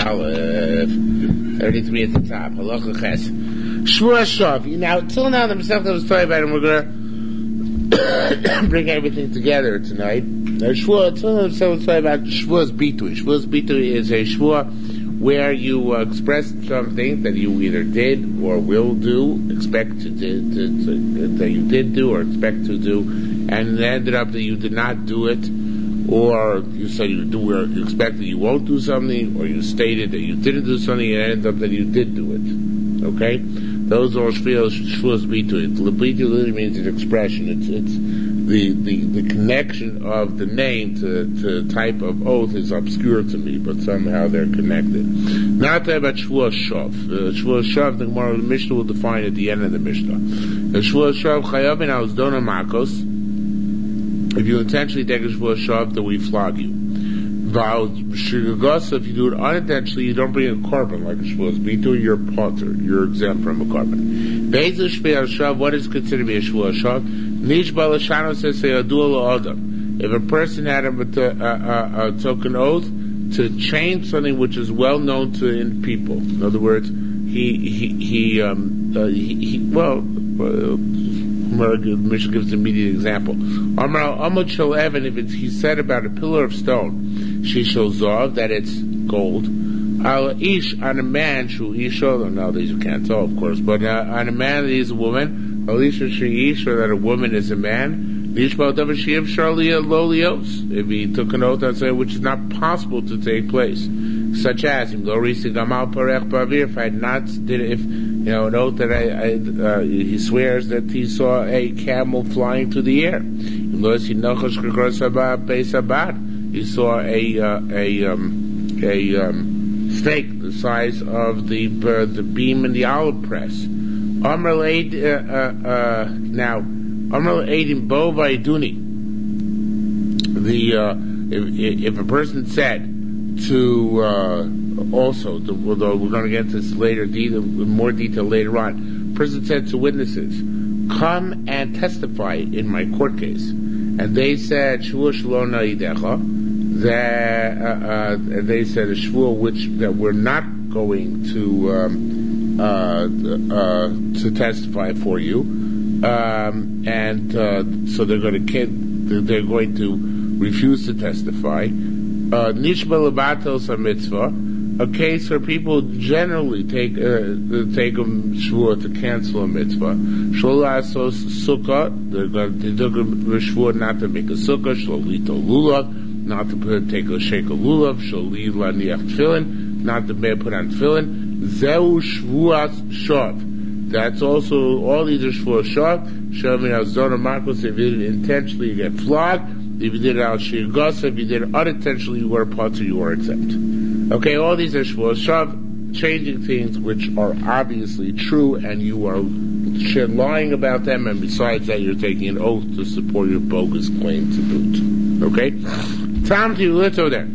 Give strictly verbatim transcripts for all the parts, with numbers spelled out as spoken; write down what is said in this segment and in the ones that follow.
Aleph, thirty-three at the top. Halacha Ches. Shvua Shav. Now, till now, the Masechta was talking about, and we're going to bring everything together tonight. Now, Shvua, till now, the Masechta was talking about Shvua's Bitui. Shvua's Bitui is a Shvua where you uh, express something that you either did or will do, expect to, to, to, to that you did do or expect to do, and it ended up that you did not do it, or you said you do, or you expect that you won't do something, or you stated that you didn't do something, and it ended up that you did do it. Okay, those are shvuas bitui. Bitui literally means an expression. It's it's the, the, the connection of the name to to the type of oath is obscure to me, but somehow they're connected. Now talking about shvuas shav. Uh, shvuas shav, the Gemara, the Mishnah will define at the end of the Mishnah. The shvuas shav chayavin al zdona makos. If you intentionally take a shvuah shav, then we flog you. If you do it unintentionally, you don't bring a korban like a shvuah bitui, you're potter, you're exempt from a korban. Bezer shvuah shav, what is considered to be a shvuah shav? Nish balashano says seyadul adam. If a person had a, a, a, a token oath to change something which is well known to in people. In other words, he he he um uh, he, he well. Uh, Mishnah gives an immediate example. Amar Amud Shel Evan, if it's, he said about a pillar of stone, she shall zov, that it's gold. Al ish, on a man, shu isha, nowadays you can't tell, of course, but uh, on a man that is a woman, al isha she ish, or that a woman is a man, ish bal davar shiv sharlia lolios, if he took an oath on something which is not possible to take place, such as, if I had not did if you know, an oath that I, I uh, he swears that he saw a camel flying through the air. He saw a uh, a um, a um, snake the size of the uh, the beam in the olive press. Amar leid uh, uh, uh, now Amar leid in bo vaiduni. The uh, if, if a person said to uh, also, the, although we're going to get into this later, detail, more detail later on, the person said to witnesses, "Come and testify in my court case." And they said, "Shvuah shelo na'idecha," that uh, uh, they said a shvuah which that we're not going to um, uh, uh, to testify for you, um, and uh, so they're going to they're going to refuse to testify. Nishba lebatos a mitzvah, a case where people generally take uh, take a shvuah to cancel a mitzvah. Sholasos sukkah, they're going to take a shvuah not to make a sukkah. Sholito lulav, not to put, take a shake of lulav. Sholil laniach tefillin, not to put on tefillin. Zeu shvuas shav. That's also all these are shvuas shav. Shavin al zona markos. If you did it intentionally, you get flogged. If you did it al shir gosa, if you did it unintentionally, you were a potter, you were exempt. Okay, all these are shvuah shav, changing things which are obviously true, and you are lying about them, and besides that, you're taking an oath to support your bogus claim to boot. Okay? Tam to lito there.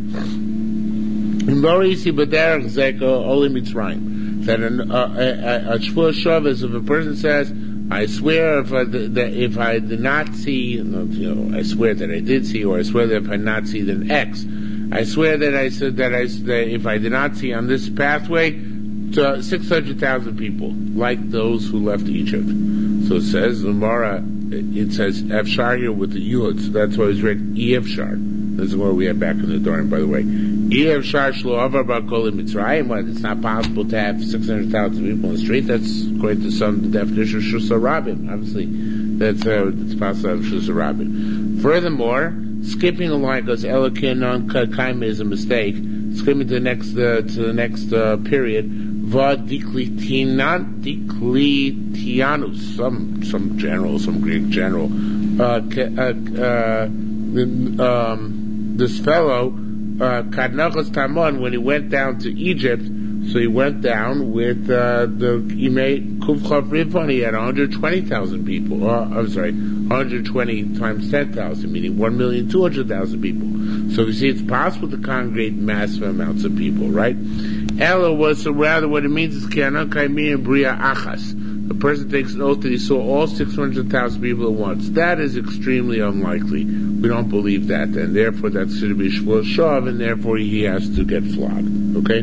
Morisi b'derech zeko oli mitzrayim. That an, uh, a, a, a shvuah shav is if a person says, I swear if I, that if I did not see, you know, I swear that I did see, or I swear that if I did not see, then X. I swear that I said that I that if I did not see on this pathway, to six hundred thousand people, like those who left Egypt. So it says the Gemara, it says Efshar here with the Yud, so that's why it's read E Efshar. This is what we have back in the Dorim, by the way. E Efshar shlo avar ba'kol mitzrayim. When it's not possible to have six hundred thousand people on the street, that's according to some the definition of Shusa Rabim. Obviously, that's uh, it's possible to have Shusa Rabim. Furthermore, skipping a line because Elokin on Kaim is a mistake. Skipping to the next uh, to the next uh, period. Va diklitinan diklitianus. Some some general, some Greek general. Uh, uh, uh, um, this fellow, Kadnachas uh, Tamon, when he went down to Egypt, so he went down with uh, the he made Kufchav Rivon. He had one hundred twenty thousand people. Uh, I'm sorry, one hundred twenty times ten thousand, meaning one million two hundred thousand people. So you see, it's possible to congregate massive amounts of people, right? Ella was so rather what it means is Kianan Kaimi and Bria Achas. A person takes an oath that he saw all six hundred thousand people at once. That is extremely unlikely. We don't believe that, and therefore that's going to be shvuah shav, and therefore he has to get flogged. Okay?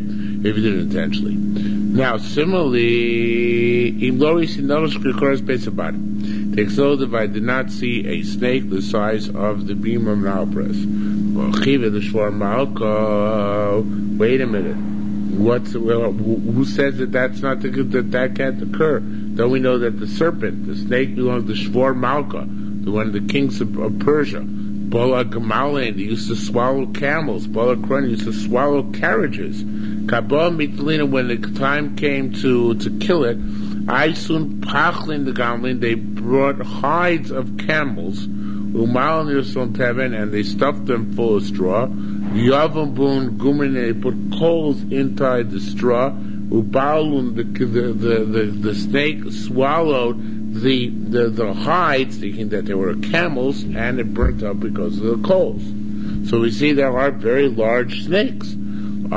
if he did it intentionally. Now, similarly, Im Lori Sinosh Krikoros Pesabad. Takes those if I did not see a snake the size of the beam of an owl press. Well, Chiva the Shvar Malko. Wait a minute. What's well, who says that that's not the, that that can't occur? Don't we know that the serpent, the snake, belongs to Shvar Malka, the one of the kings of, of Persia. Bola Gamalain, they used to swallow camels. Bola Kron used to swallow carriages. Kabah Mitlina, when the time came to, to kill it, I soon pachlin the Gamalin, they brought hides of camels, Umal Nirson Teven, and they stuffed them full of straw. Yavam Boon Gumrin, they put coals inside the straw. Ubalun, the, the, the, the, the snake swallowed the, the, the hides, thinking that they were camels, and it burnt up because of the coals. So we see there are very large snakes. You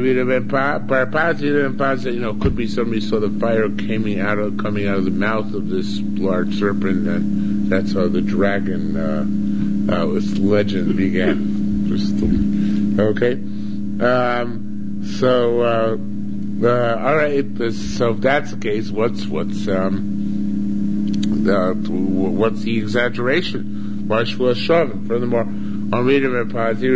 know, could be somebody saw the fire coming out of coming out of the mouth of this large serpent, and that's how the dragon, uh, uh, its legend began. Just, okay, um, so uh, uh, all right. So if that's the case, what's what's um, the, what's the exaggeration? Why Shvuah Shavim? Furthermore, on reading I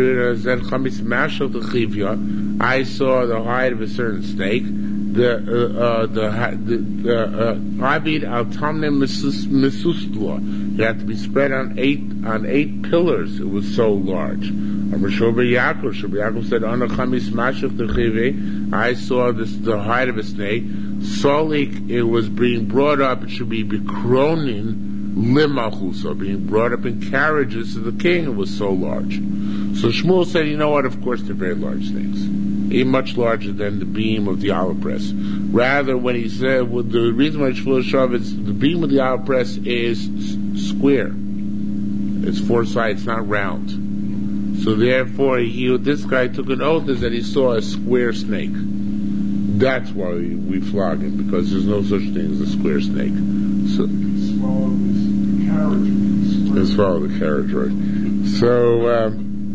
saw the hide of a certain snake. The uh, uh, the the Abid al Tamnim Misusla. It had to be spread on eight on eight pillars. It was so large. Yaakov said, I saw this the hide of a snake. Solik, it was being brought up. It should be Bikronin. Limachusa, being brought up in carriages to the king, it was so large. So Shmuel said, you know what, of course they're very large things. Even much larger than the beam of the olive press. Rather, when he said, well, the reason why Shmuel Shav is, the beam of the olive press is s- square. It's four sides, not round. So therefore, he, this guy took an oath that he saw a square snake. That's why we, we flog him, because there's no such thing as a square snake. So, Let's follow the carriage, right? So, um,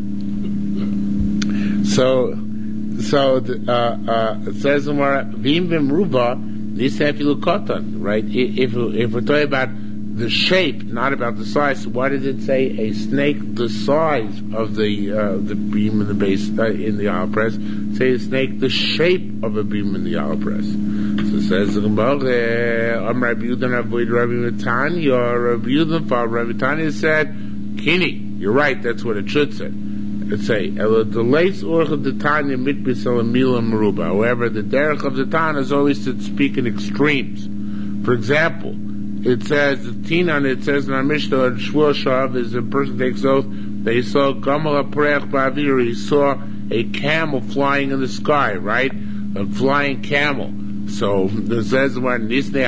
so, so uh, uh, it says in Vim Vimruva, this Kotan, right? If if we're talking about the shape, not about the size, so why did it say a snake the size of the uh, the beam in the base uh, in the olive press? Say a snake the shape of a beam in the olive press. So it says the Gemara, Am Rabbi Yudan avoid Rabbi Matanya, or Rabbi Yudan for Rabbi Matanya said, Kini, you're right, that's what it should say. It say, Ela delays orch of the Tanya mitbis elamila meruba. However, the derech of the Tanya is always to speak in extremes. For example, it says, the Tinan, it says in our Mishnah, Shvuah Shav is a person takes oath, they saw Gamal HaPreach Ba'avir, he saw a camel flying in the sky, right? A flying camel. So it says when it's the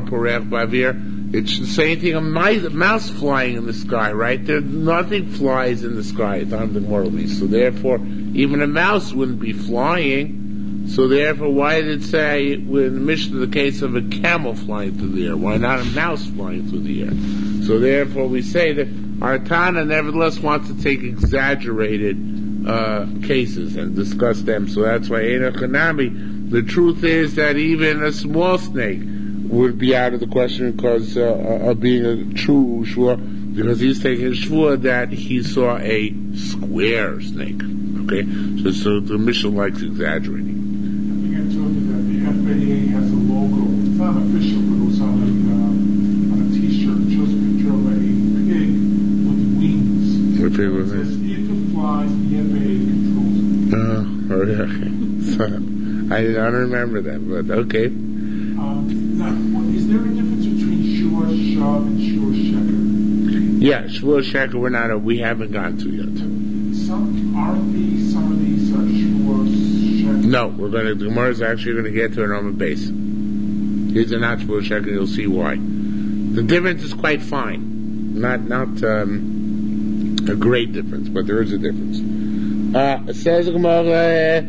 same thing, a mouse flying in the sky, right? There, nothing flies in the sky, time the morally. So therefore, even a mouse wouldn't be flying. So therefore, why did it say in the Mishnah the case of a camel flying through the air? Why not a mouse flying through the air? So therefore, we say that our Tana nevertheless wants to take exaggerated uh, cases and discuss them. So that's why Eino Chanami. The truth is that even a small snake would be out of the question because uh, of being a true shvuah, because he's taking a shvuah that he saw a square snake. Okay, so, so the Mishnah likes exaggerating. I think I told you that the F A A has a logo. It's not official, but it was on a, uh, on a T-shirt. It shows a picture of a pig with wings. What pig was it? It says, if it flies, the F A A controls it. Uh, oh, yeah, okay. So, I don't remember that, but okay. Um, now, what, is there a difference between Shvuah Shav and Shvuah Sheker? Yeah, Shvuah Sheker we're not, a, we haven't gone to yet. Some, aren't these, some of these are Shvuah Sheker? No, we're going to, the Gemara is actually going to get to it on the base. These are not Shvuah Sheker, you'll see why. The difference is quite fine. Not, not, um, a great difference, but there is a difference. Uh, it says the Gemara,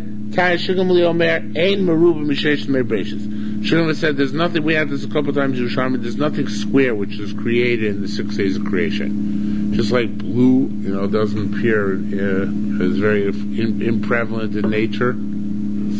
Shulman said there's nothing, we had this a couple of times in Yerushalmi, there's nothing square which is created in the six days of creation. Just like blue, you know, doesn't appear, uh, is very in, imprevalent in nature.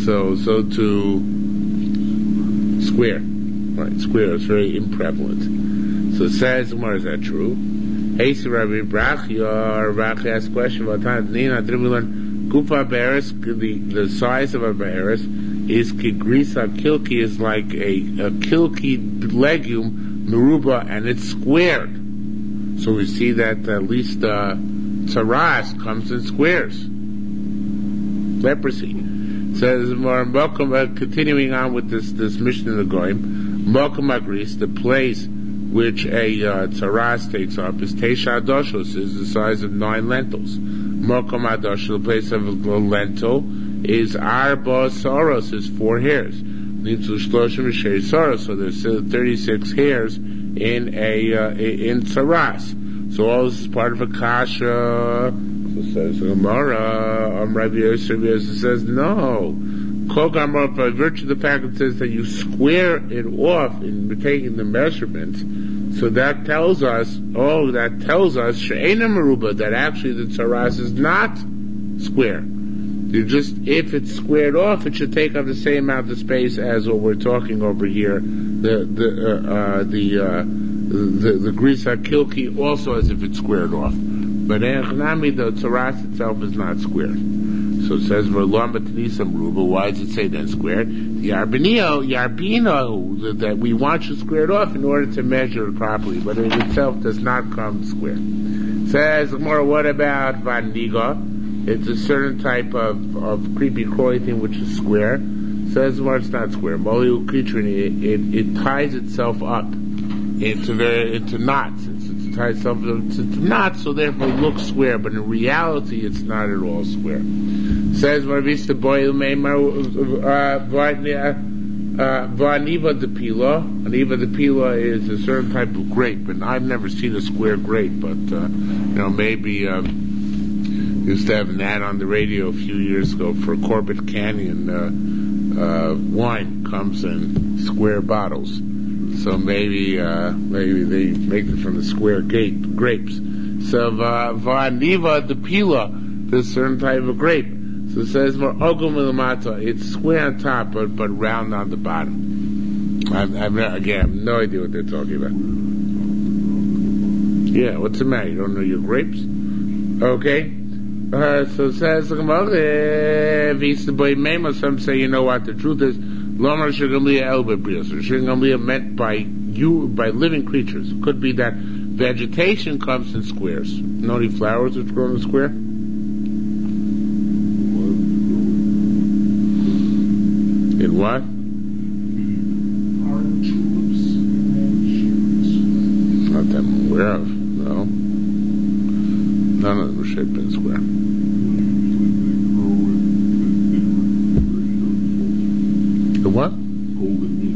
So, so to square. Right, square is very imprevalent. So it says, Gemara, is that true? Hey, so Rabbi Brachya, Rabbi asked a question about time. Nina, didn't we learn Gufa Beres, the, the size of a Beres is Kigrisa Kilki, is like a, a Kilki legume, Meruba, and it's squared. So we see that at least uh, Tsaras comes in squares. Leprosy. Says, welcome, uh, continuing on with this, this mission in the Goyim. Mokum agrees, the place which a uh, tzaras takes up is Teisha Adoshos, is the size of nine lentils. Mokum Adosh, the place of a lentil, is Arba Soros, is four hairs. Nitzu Shloshim Shei Soros, so there's thirty-six hairs in a uh, in tzaras. So all this is part of a kasha. So says Gemara, um, Rabbi Yosef says no. Kogamar, by virtue of the fact it says that you square it off in taking the measurements, so that tells us, oh, that tells us she'ena meruba, that actually the tzaras is not square. You just, if it's squared off, it should take up the same amount of space as what we're talking over here. The the uh, uh, the uh, the the grisa kilki also as if it's squared off, but echnami, the tzaras itself is not squared. So it says, why does it say then squared? Yarbinio, Yarbino, that we want you squared off in order to measure it properly, but it itself does not come square. It says, more, what about Vaniga? It's a certain type of, of creepy crawly thing which is square. It says, well, it's not square. Moliu creature, it, it, it ties itself up into, very, into knots. It's, it ties itself into knots, so therefore it looks square, but in reality it's not at all square. Says Marvista Boyle Maymar Vaniva de Pila. Aniva de Pila is a certain type of grape, and I've never seen a square grape, but uh, you know, maybe um, used to have an ad on the radio a few years ago for Corbett Canyon uh, uh, wine comes in square bottles. So maybe uh, maybe they make it from the square gate grapes. So Vaniva de Pila, this certain type of grape. So it says, it's square on top, but, but round on the bottom. I've, I've, again, I have no idea what they're talking about. Yeah, what's the matter? You don't know your grapes? Okay. Uh, so it says, some say, you know what, the truth is, Lomar Shagamliya Elba So Shagamliya meant by you, by living creatures. It could be that vegetation comes in squares. You know any flowers which grow in a square? In what? Orange tulips and Not that I'm aware of, no. None of them are shaped in square. The what? Golden meat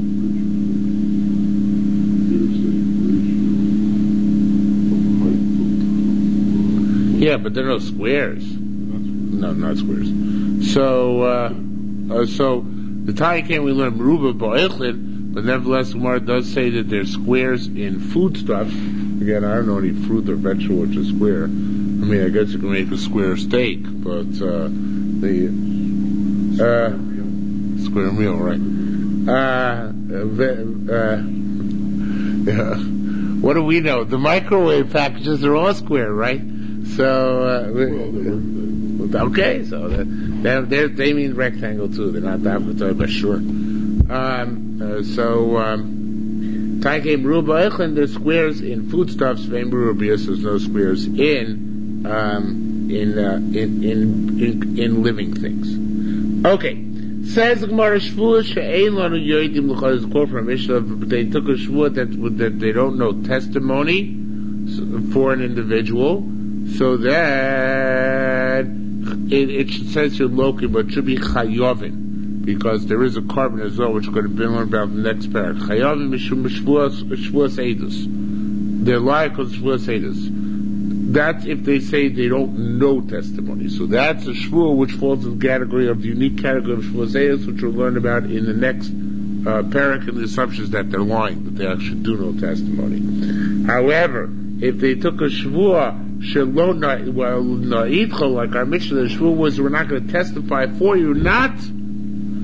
ratio. Yeah, but they're no squares. No, not squares. So, uh, uh so, the Tanya came, we learned Meruba Ba'ichlin, but nevertheless, Gemara does say that there's squares in foodstuffs. Again, I don't know any fruit or vegetable which is square. I mean, I guess you can make a square steak, but, uh, the, uh, square meal, right. Uh, uh, yeah. What do we know? The microwave packages are all square, right? So, uh, okay, so that, they they mean rectangle too. They're not that, but sure. Um, uh, so, um, Taike Meruba Eichlin, there's squares in foodstuffs. Vein Meruba, there's no squares in um, in, uh, in in in in living things. Okay. Says the Gemara, Shvuah she'ein lanu yodim l'chol is a quote from Mishnah, but they took a shvuah that, that they don't know testimony for an individual, so that it, it says here loki, but it should be chayovin, because there is a carbon as well, which we're going to be learning about in the next paragraph. Chayovin mishum shvuah edus. They're liable because shvuah edus. That's if they say they don't know testimony. So that's a shvuah which falls in the category of the unique category of shvuah zayas, which we'll learn about in the next uh, parak, and the assumptions that they're lying, that they actually do know testimony. However, if they took a shvuah shelo na'idcha, like our Mishnah, the shvuah was, we're not going to testify for you, not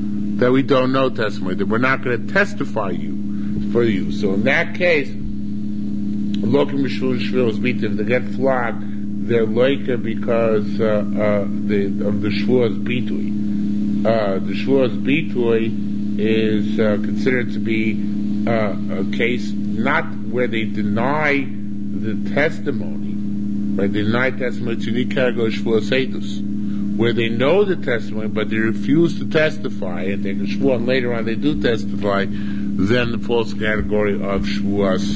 that we don't know testimony, that we're not going to testify you for you. So in that case, Lokim Shvul Shvul Bituy, if they get flogged, they're loika because uh, uh, the, of the Shvuas Bituy. Uh, the Shvuas Bituy is uh, considered to be uh, a case not where they deny the testimony, right? They deny testimony to Nikargo Shvuas Eidus, where they know the testimony, but they refuse to testify, and they can shvuah, and later on they do testify, then the false category of shvuas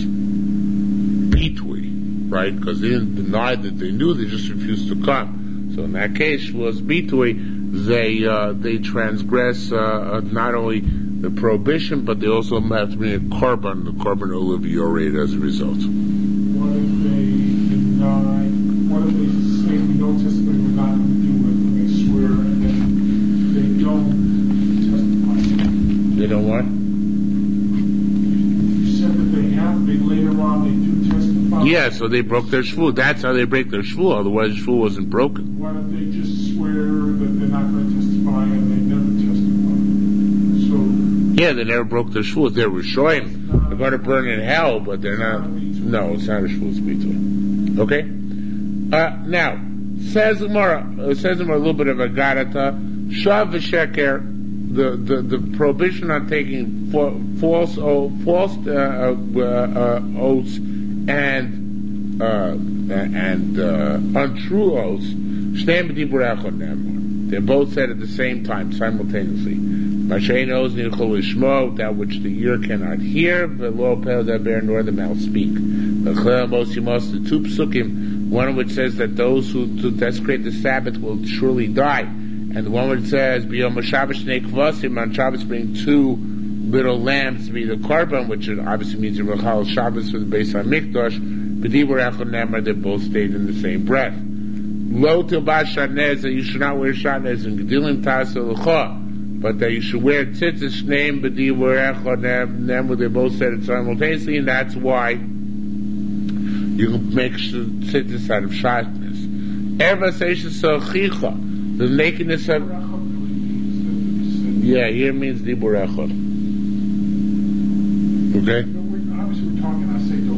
bitui, right? Because they didn't deny that they knew, they just refused to come. So in that case, shvuas bitui, they uh, they transgress uh, not only the prohibition, but they also have to bring a korban, the korban olav yored as a result. What if they deny? What if they say we don't testify, we're not going to do it? Swear, and then they don't testify. They don't what? You said that they have, they later on they do testify. Yeah, so they broke their shvu. That's how they break their shvu. Otherwise, shvu wasn't broken. Why don't they just swear that they're not going to testify and they never testify? So yeah, they never broke their shvu. They're rishoyim. They're going to burn in hell, but they're not. No, it's not a shvu. It's bitui. Okay. Uh, now. Says Gemara, uh, says Gemara a little bit of a garata. Shav v'sheker, the, the the prohibition on taking fa- false o- false uh, uh, uh, oaths and uh, and uh, untrue oaths. Shteim b'dibur echad ne'amar. They're both said at the same time, simultaneously. Mashein ozni yechol lishmo, that which the ear cannot hear, v'lo pel daber, nor the mouth speak. V'chel mos yimos, the two psukim. One of which says that those who to desecrate the Sabbath will surely die, and the one which says b'yom Shabbos shnei kvasim, on Shabbos bring two little lambs to be the korban, which obviously means in Rechal Shabbos for the Beis Hamikdash. B'dibur echad ne'amar, they both stayed in the same breath. Lo tilbash shatnez, that you should not wear shatnez and gedilim tasel l'cha, but that you should wear tzitzis shneim b'dibur echad ne'amar. They both said it simultaneously, and that's why you can make tzitzis out of shatnez. Erva seishes sochicha, the nakedness of. Yeah, here means dibur echad. Okay. Obviously, we're talking. I say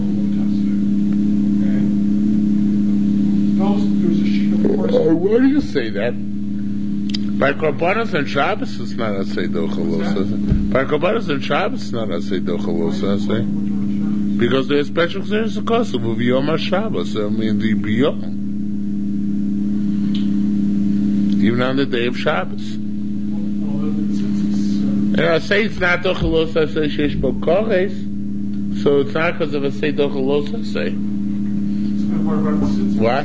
and those there's a sheet of course. Uh, why do you say that? By korbanos and Shabbos, it's not asay dochalos. By korbanos and Shabbos, it's not asay dochalos. Because there's special concerns of custom of Yom HaShabbos, I mean the Biyom. Even on the day of Shabbos. And I say it's not dochalos, I say shesh bo kores, so it's not because of a say dochalos, I say. What?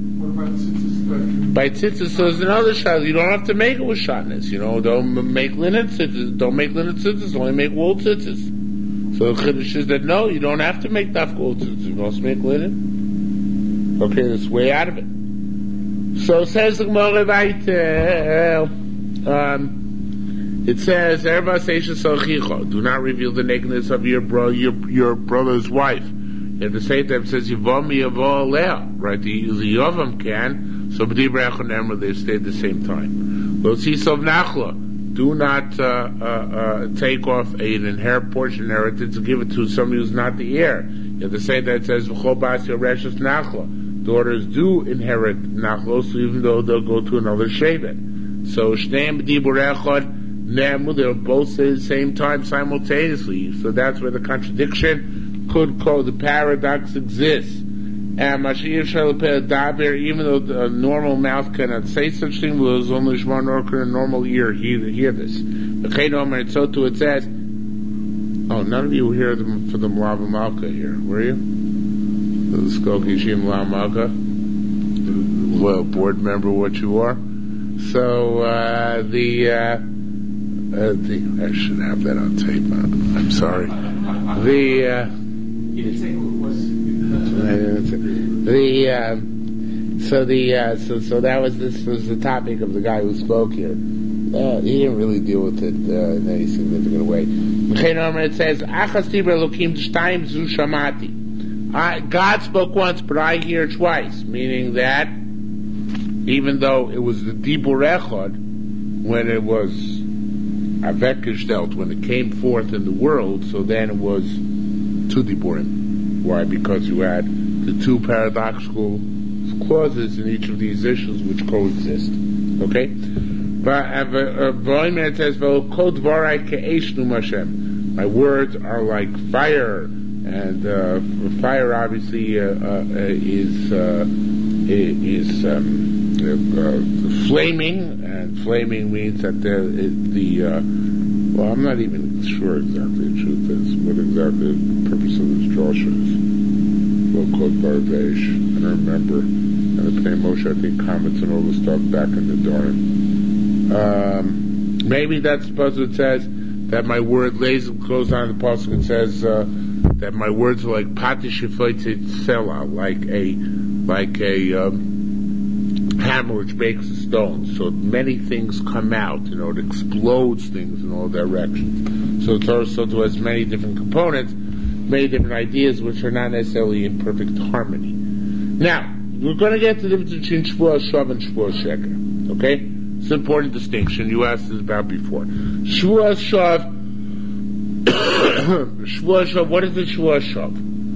By tzitzis, so there's another shot. You don't have to make it with shatnez. You know, don't make linen tzitzis. Don't make linen tzitzis. Only make wool tzitzis. So the chiddush is that no, you don't have to make dafka wool tzitzis. You don't make linen. Okay, that's way out of it. So it says the Gemara weiter. Um, it says, "Erva seisha sochicha." Do not reveal the nakedness of your bro, your your brother's wife. And the same time says Yivom Yavo Alea, right? The the Yavam can, so B'dibur echad ne'amar, they stay at the same time. Lo tzisav nachla, do not uh, uh, uh, take off a, an inherent portion inheritance and give it to somebody who's not the heir. You have to say that it says V'chol bas yoreshus nachla. Daughters do inherit nachlos, so even though they'll go to another shevet. So Shneim B'dibur echad ne'amar, they'll both say at the same time simultaneously. So that's where the contradiction could call, the paradox exists. And Mashiach Shalapeh Daber, even though the normal mouth cannot say such thing, was only Shmar nor can a normal ear hear, hear this. And so too it says, oh, none of you were here for the Mlava Malka here, were you? The Skokie Shim Mlava Malka? Well, board member what you are. So, uh, the, uh, uh, the, I should have that on tape. I'm, I'm sorry. The, uh, You didn't say who it was. The um, so the uh, so so that was this was the topic of the guy who spoke here. Uh, he didn't really deal with it uh, in any significant way. It says, I, God spoke once, but I hear twice, meaning that even though it was the dibur echad, when it was avekgestellt, when it came forth in the world, so then it was two diburim. Why? Because you had the two paradoxical clauses in each of these issues which coexist. Okay? It says, my words are like fire, and uh, fire obviously uh, uh, is uh, is um, uh, flaming, and flaming means that the, the uh, well, I'm not even sure exactly the truth is what exactly the purpose of this drasha is. Well, called Barbesh, I don't remember. And the Pnei Moshe, I think, comments on all the stuff back in the Dorim. Um, maybe that's supposed to it says that my word lays goes on the pasuk and says uh, that my words are like patishifoitzit sela, like a like a um, hammer which breaks a stone. So many things come out, you know, it explodes things in all directions. So it's also to has many different components, many different ideas which are not necessarily in perfect harmony. Now, we're going to get to the difference between Shvuah Shav and Shvuah Sheker. Okay? It's an important distinction. You asked this about before. Shvuah Shav, Shvuah Shav, what is the Shvuah Shav?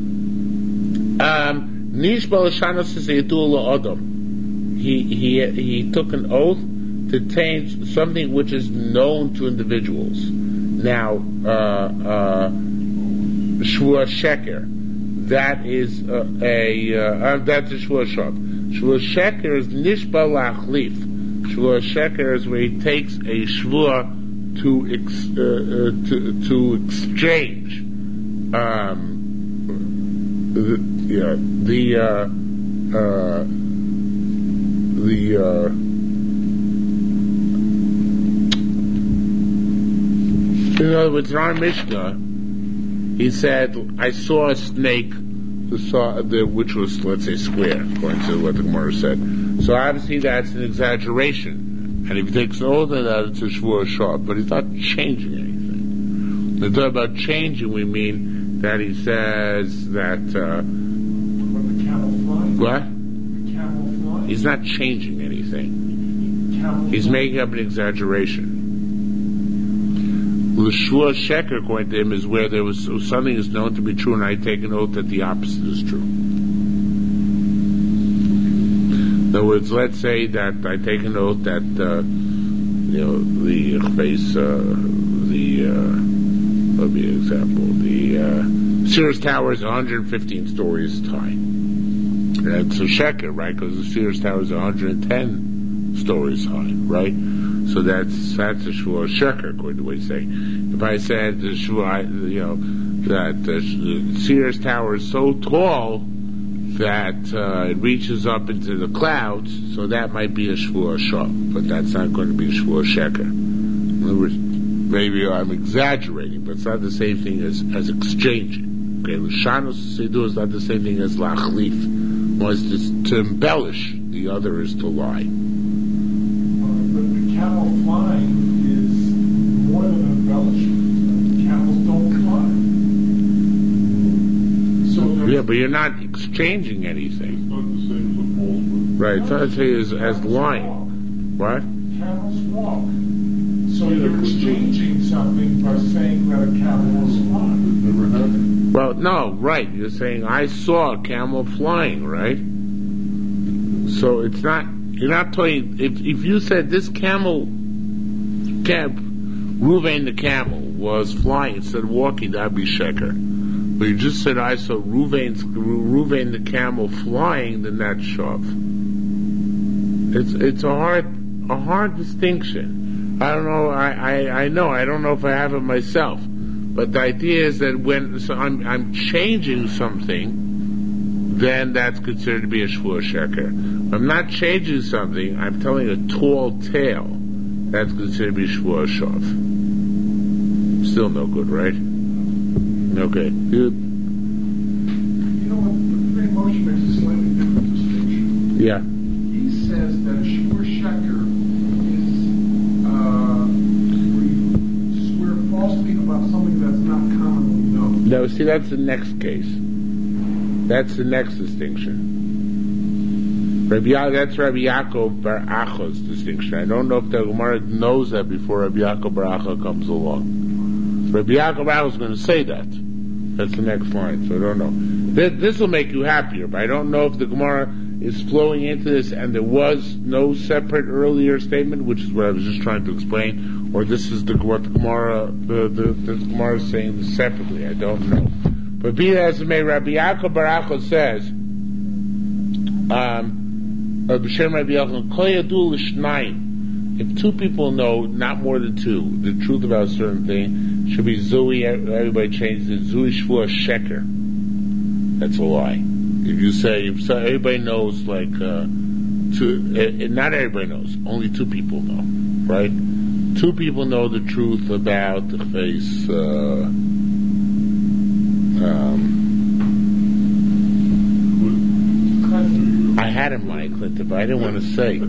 Nishba l'shanos se'yidu la'adam. He, he, he took an oath to change something which is known to individuals. Now, uh, uh, Shvuah Sheker, that is uh, a, uh, uh, that's a Shvuah Shav. Shvuah Sheker is Nishba la'achlif. Shvuah Sheker is where he takes a Shvuah to, ex, uh, uh, to, to exchange, um, the, yeah, the, uh, uh, the, uh, in other words, in our Mishnah, he said, I saw a snake, the saw, the, which was, let's say, square, according to what the Gemara said. So obviously that's an exaggeration. And if he takes an oath on that, it's a Shvuah Shav, but he's not changing anything. When we talk about changing, we mean that he says that, uh, the camel flying? What? The camel flying? He's not changing anything. Camel He's flying. making up an exaggeration. The Shvuah Sheker, according to him, is where there was something is known to be true, and I take an oath that the opposite is true. In other words, let's say that I take an oath that uh, you know the face, uh, the uh, let me example, the uh, Sears Tower is one hundred fifteen stories high. That's a sheker, right? Because the Sears Tower is one hundred ten stories high, right? So that's that's a Shvuah Sheker, according to what you say. If I said the Shvuah, you know, that the Sears Tower is so tall that uh, it reaches up into the clouds, so that might be a Shvuah Shav, but that's not going to be a Shvuah Sheker. In other words, maybe I'm exaggerating, but it's not the same thing as, as exchanging. Okay, L'shanos Seidu is not the same thing as Lachlif. One is to, to embellish, the other is to lie. Camel flying is more than an embellishment. Camels don't fly. So yeah, but you're not exchanging anything. It's not the same as a falsehood. Right, it's not the same as, as lying. What? Camels walk. So you're exchanging something by saying that a camel is flying. It never happened. Well, no, right. You're saying, I saw a camel flying, right? So it's not, you're not talking, if if you said this camel, cam, Ruvain the camel was flying instead of walking, that'd be sheker. But you just said I saw Ruvain's, Ruvain the camel flying, then that's shav. It's it's a hard a hard distinction. I don't know. I, I, I know. I don't know if I have it myself. But the idea is that when so I'm I'm changing something, then that's considered to be a Shvuah Sheker. If I'm not changing something, I'm telling a tall tale, that's considered to be Shvuah Shav. Still no good, right? Okay. Good. You know what? The Pnei Moshe makes a slightly different distinction. Yeah. He says that a Shvuah Sheker is uh, where you swear falsely about something that's not commonly known. No, see, that's the next case. That's the next distinction. Rabbi Ya- that's Rabbi Yaakov Bar Achos, the distinction. I don't know if the Gemara knows that before Rabbi Yaakov Baracha comes along. Rabbi Yaakov Baracha is going to say that. That's the next line, so I don't know. This will make you happier, but I don't know if the Gemara is flowing into this and there was no separate earlier statement, which is what I was just trying to explain, or this is the, what the Gemara, the, the, the Gemara is saying separately. I don't know. But be that as it may, Rabbi Yaakov Baracha says, um, if two people know, not more than two, the truth about a certain thing, should be Zui, everybody changes it, Zui Shvua Sheker. That's a lie. If you say, if so, everybody knows, like, uh, two, uh, not everybody knows, only two people know, right? Two people know the truth about the face, uh, um, I had in mind, Clinton, but I didn't want to say.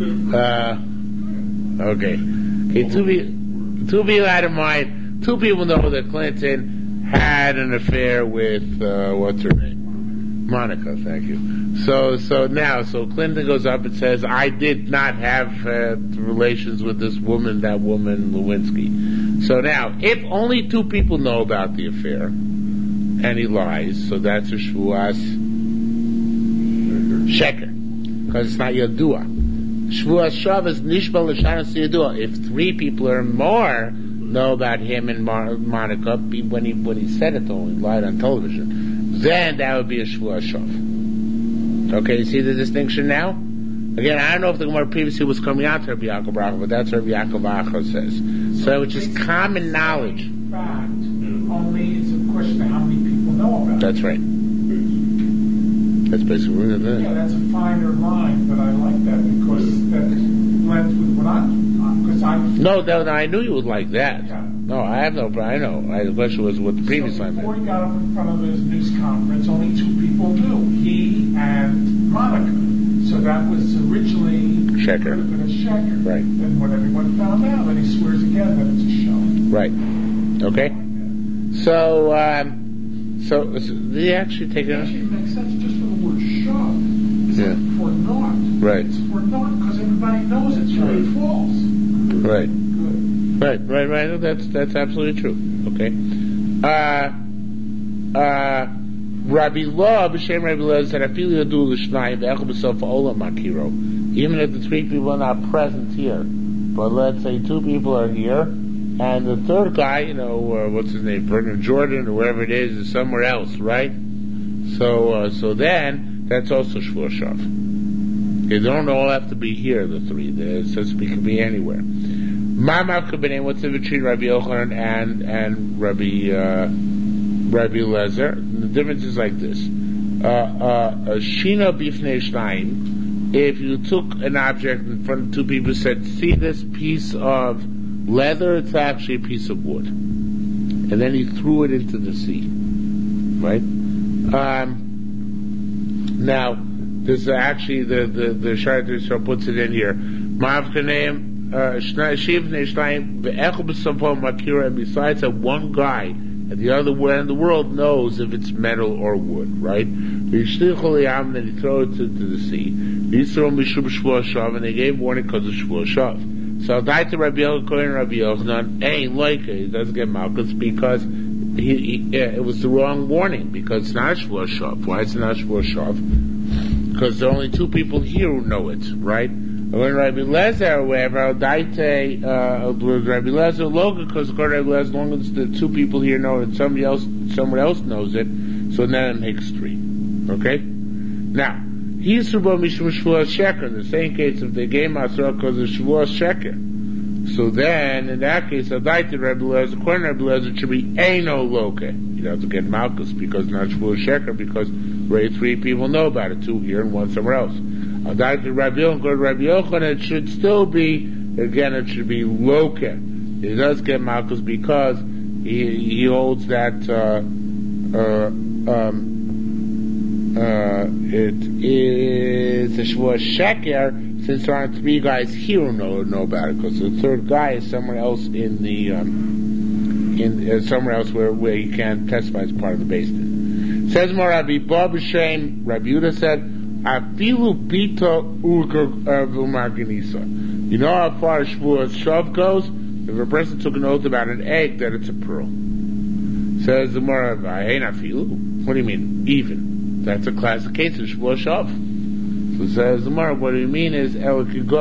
Uh, okay. Okay, two, be, two people had in mind, two people know that Clinton had an affair with, uh, what's her name? Monica, thank you. So, so now, so Clinton goes up and says, I did not have uh, relations with this woman, that woman, Lewinsky. So now, if only two people know about the affair, and he lies, so that's a shvuas sheker, because it's not yadua. Shvuas shav is nishbal l'shanas yadua. If three people or more know about him and Mar- Monica when he when he said it, though he lied on television, then that would be a shvuas shav. Okay, you see the distinction now? Again, I don't know if the Gemara previously was coming out to Rabbi Yaakov Baracha, but that's what Rabbi Yaakov Baracha says. So, which is common knowledge. Fact, only it's a question of how many people know about it. That's right. That's basically what it is. Yeah, that's a finer line, but I like that because that blends with what I'm, because I'm... No, no, no, I knew you would like that. Yeah. No, I have no problem. I know. I, the question was what the previous so line before meant. he got up in front of his news conference, only two people knew, he and Monica. So that was originally... Sheker. Could have been a sheker. Right. Then when everyone found out, then he swears again that it's a show. Right. Okay. So, um, so, so did he actually take It it? actually makes sense just for the word show. It's Yeah. like for naught. Right. It's for naught because everybody knows it's really false. Right. Good. Right, right, right. No, that's that's absolutely true. Okay. Uh, uh, Rabbi Law, B'Shem Rabbi Law said, "Afilu yadu l'shnayim ve'echad b'sof ha'olam makiro." Even if the three people are not present here, but let's say two people are here, and the third guy, you know, uh, what's his name, Bernard Jordan or wherever it is, is somewhere else, right? So, uh, so then that's also shvur shav. They don't all have to be here. The three, the so to speak, can be anywhere. Ma'amav kabinei, what's the between Rabbi Yochanan and and Rabbi uh, Rabbi Lezer? The difference is like this: uh, uh, shina bifnei shnayim. If you took an object in front of two people and said, "See this piece of leather? It's actually a piece of wood," and then he threw it into the sea, right? Um, now, this is actually the the the Shara puts it in here. Ma'av kaneim. Uh, and besides that, one guy and the other one in the world knows if it's metal or wood, right? Then he throw it into the sea. And they gave warning because of Shvuah Shav. So Daita Rabbi Yochanan, Rabbi Yochanan ain't like it. He doesn't get malchus because he, he, yeah, it was the wrong warning because it's not Shvuah Shav. Why is it not Shvuah Shav? Because there are only two people here who know it, right? When Rabbi Lezer, however, Daite, uh, Rabbi Lezer, Logan, because according to Rabbi Lezer, as long as the two people here know it and somebody else, someone else knows it, so then it makes three. Okay? Now, he's Rubo Mishum Shvuah Sheker. In the same case, if they gave Masra because of Shvuah Sheker. So then, in that case, Daite Rabbi Lezer, according to Rabbi Lezer, it should be Eino Loke. You have to get Malchus because not Shvuah Sheker, because really three people know about it, two here and one somewhere else. Rabbi Yochanan, it should still be, again, it should be loke. He does get malchus because he he holds that uh, uh, um, uh, it is a shvuah sheker since there aren't three guys here who know, know about it, because the third guy is somewhere else in the um, in uh, somewhere else where where he can't testify as part of the Beis Din. Says more Rabbi Bob Shem. Rabbi Yehuda said, Afilu pita urka v'marganisa. You know how far Shavuos Shav goes? If a person took an oath about an egg, that it's a pearl. Says the Gemara, what do you mean? Even. That's a classic case of Shavuos Shav. So says the Gemara, what do you mean is El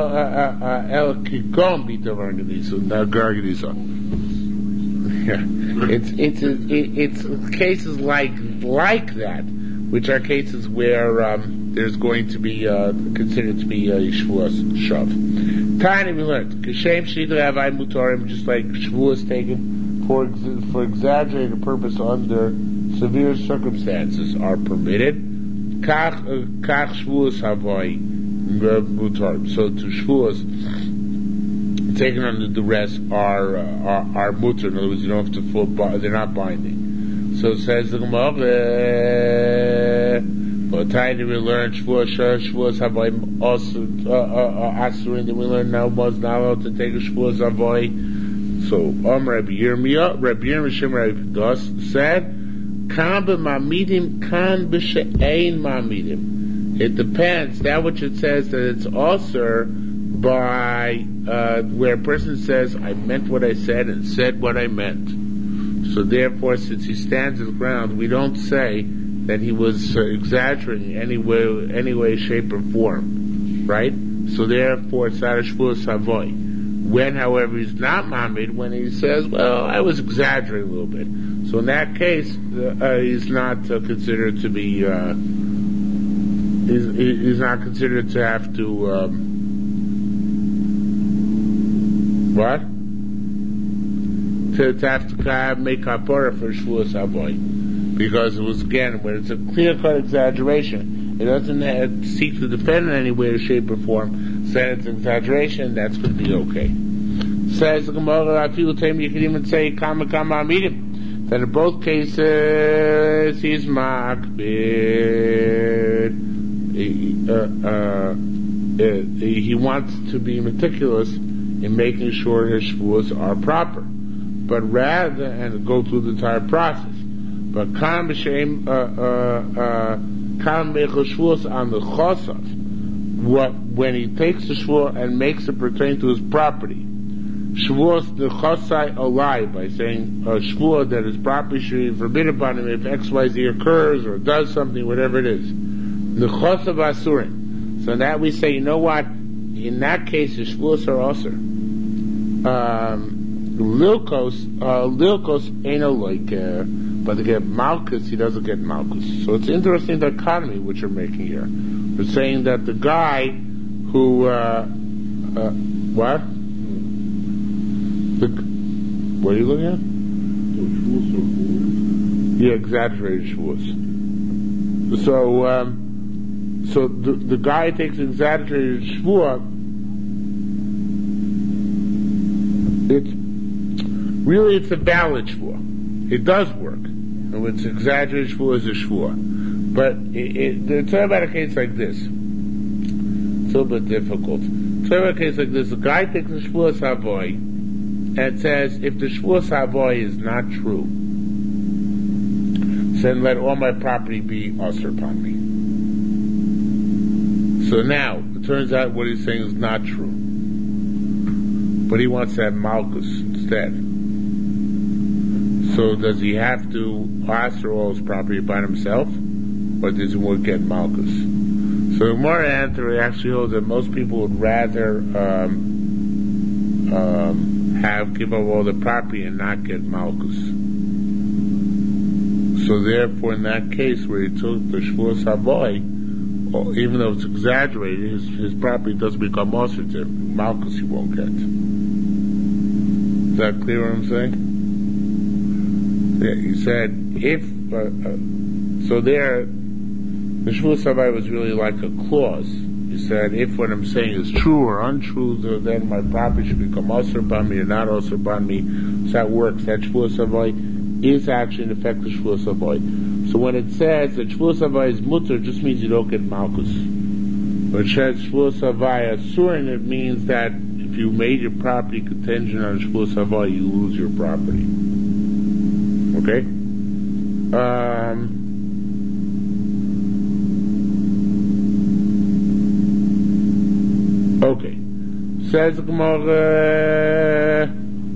Kigon Bita Gargadisa, not Gargadisa. Yeah. It's, it's, it, it's cases like, like that, which are cases where, um, there's going to be, uh, considered to be, uh, Shavuos Shav. Tiny we learned, Kashem Shidra Havai Mutarim, just like Shavuos taken for, ex- for exaggerated purpose under severe circumstances are permitted. Kach, kach Shavuos Havai Mutarim. So to Shavuos, taken under duress are, uh, are, are mutar. In other words, you don't have to full, they're not binding. So it says the Gemara, but time we learn Shavuos, Shavuos Havai also, Asurin, that we learn now was not allowed to take a Shavuos Havai. So, Om Rabbi Yirmiyah, Rabbi Yirmiyah, Rabbi Das said, Kan b'mamidim, kan b'she'ein mamidim. It depends. That which it says that it's also by, uh, where a person says, I meant what I said and said what I meant. So therefore, since he stands his ground, we don't say that he was uh, exaggerating in any way, any way, shape, or form. Right? So therefore, it's not a Shavuos Havai. When, however, he's not mamid, when he says, well, I was exaggerating a little bit. So in that case, uh, uh, he's not uh, considered to be, uh, he's, he's not considered to have to, um, what? To, to have to kind of make kapara for Shavuos Havai. Because it was, again, when it's a clear-cut exaggeration, it doesn't have, seek to defend in any way or shape or form, say it's exaggeration, that's going to be okay. Says the Gemara, I feel the time you can even say, Kama Kama Amidim, that in both cases, he's makbid, he, uh, uh, he wants to be meticulous in making sure his shvuos are proper, but rather, and go through the entire process. But Kam b'shem, uh, uh, uh, Kam b'chashvuos on the chosav, what, when he takes the shvuah and makes it pertain to his property, shvuos the chosai alai, by saying a shvuah that his property should be forbidden upon him if X Y Z occurs or does something, whatever it is. The chosav asurin. So that we say, you know what? In that case, the shvuos are also. Um, Lilkos, uh, Lilkos ain't a like, uh, but to get Malkus, he doesn't get Malkus. So it's interesting the economy which you're making here. We're saying that the guy who, uh, uh, what? The, what are you looking at? Yeah, exaggerated shvuos. So, um, so the, the guy takes exaggerated shvuah, it's, really it's a valid shvuah. It does work. And when it's exaggerated shvuah is a shvuah. But it, it, they're talking about a case like this. It's a little bit difficult. Talking about a case like this, a guy takes a shvuos havai and says, if the shvuos havai is not true, then let all my property be usher upon me. So now, it turns out what he's saying is not true. But he wants to have malchus instead. So does he have to usher all his property upon himself? Or does he want to get malchus? So the Gemara answer actually holds that most people would rather um, um, have give up all the property and not get malchus. So therefore, in that case where he took the shvuos havai, even though it's exaggerated, his, his property doesn't become usher to him. Malchus he won't get. Is that clear what I'm saying? Yeah, he said if uh, uh, so there. The shvuos havai was really like a clause. He said, if what I'm saying is true or untrue, then my property should become usher upon me or not usher upon me. So that works. That shvuos havai is actually in effect the shvuos havai. So when it says that shvuos havai is mutter, it just means you don't get malchus. But it says shvuos havai asurin, it means that if you made your property contingent on shvuos havai, you lose your property. Okay? Um... Okay, Says the Gemara,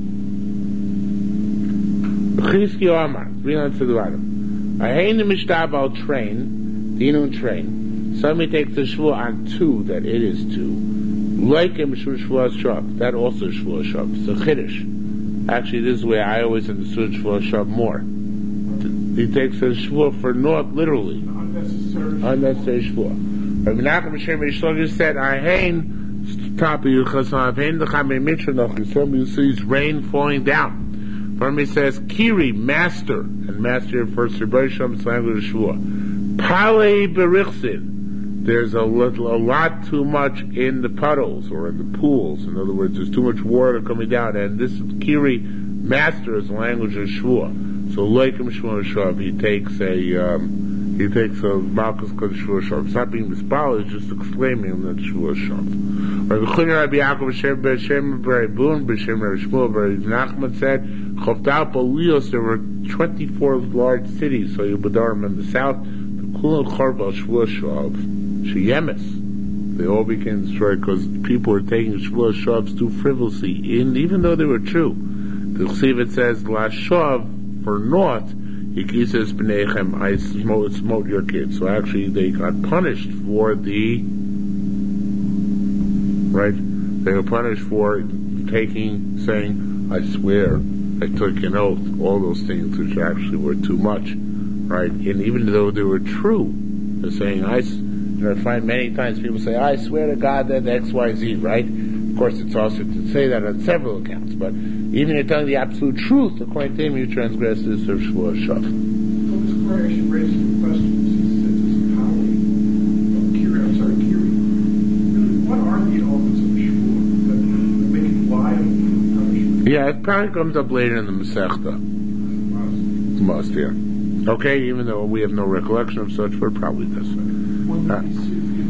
B'chiski Omar, three lines to the bottom. Aheinu mishtabal train, dinun train. Somebody takes a shvua on two, that it is two. Like him shvua shav, that also is shvua shav. It's a chiddush. Actually, this is where I always understood shvua shav more. He takes a shvua for naught, literally. Unnecessary. Unnecessary shvua. Rabbi Nachman Shem Yishlogi said, Ahein, top of your chasam, Ahein l'chamei mitra nochi. Somebody sees rain falling down. From he says, Kiri, master, and master refers to Rebbe Sham's language of shvua. Pale berichsin. There's a little, a lot too much in the puddles or in the pools. In other words, there's too much water coming down, and this Kiri, master, is the language of shvua. So, like him shvua shav, he takes a, um, he takes a malchus called shvua shav. It's not being mispal, it's just exclaiming that shvua shav. Rabbi Chulin Rabbi Yaakov B'Shem B'Shem B'Rei Bun B'Shem Rabbi Shmuel B'Rei Nachman said, Chovdal Polios, there were twenty-four large cities, so Yehudarim in the south, the Kulan Charval Shvua Shav, Sheyemes. They all became destroyed because people were taking Shvua Shavs too frivolously, in, even though they were true. The Chsiv says, La Shav, for naught, He says, B'neichem, I smote, smote your kids. So actually they got punished for the, right? They were punished for taking, saying, I swear, I took an oath, all those things which actually were too much, right? And even though they were true, they're saying, I, you know, I find many times people say, I swear to God that X, Y, Z, right? Of course, it's also to say that on several accounts, but even if you're telling the absolute truth, according to him, you transgress this of Shvua Shav. So this Gemara actually raises some questions. He said this is Kali, oh, Kiri, I'm sorry, Kiri. Really, what are the elements of Shvua that make it liable for punishment? Yeah, it probably comes up later in the Masechta. Must. Must, yeah. Okay, even though we have no recollection of such, but it probably does. When Uh, did he see it?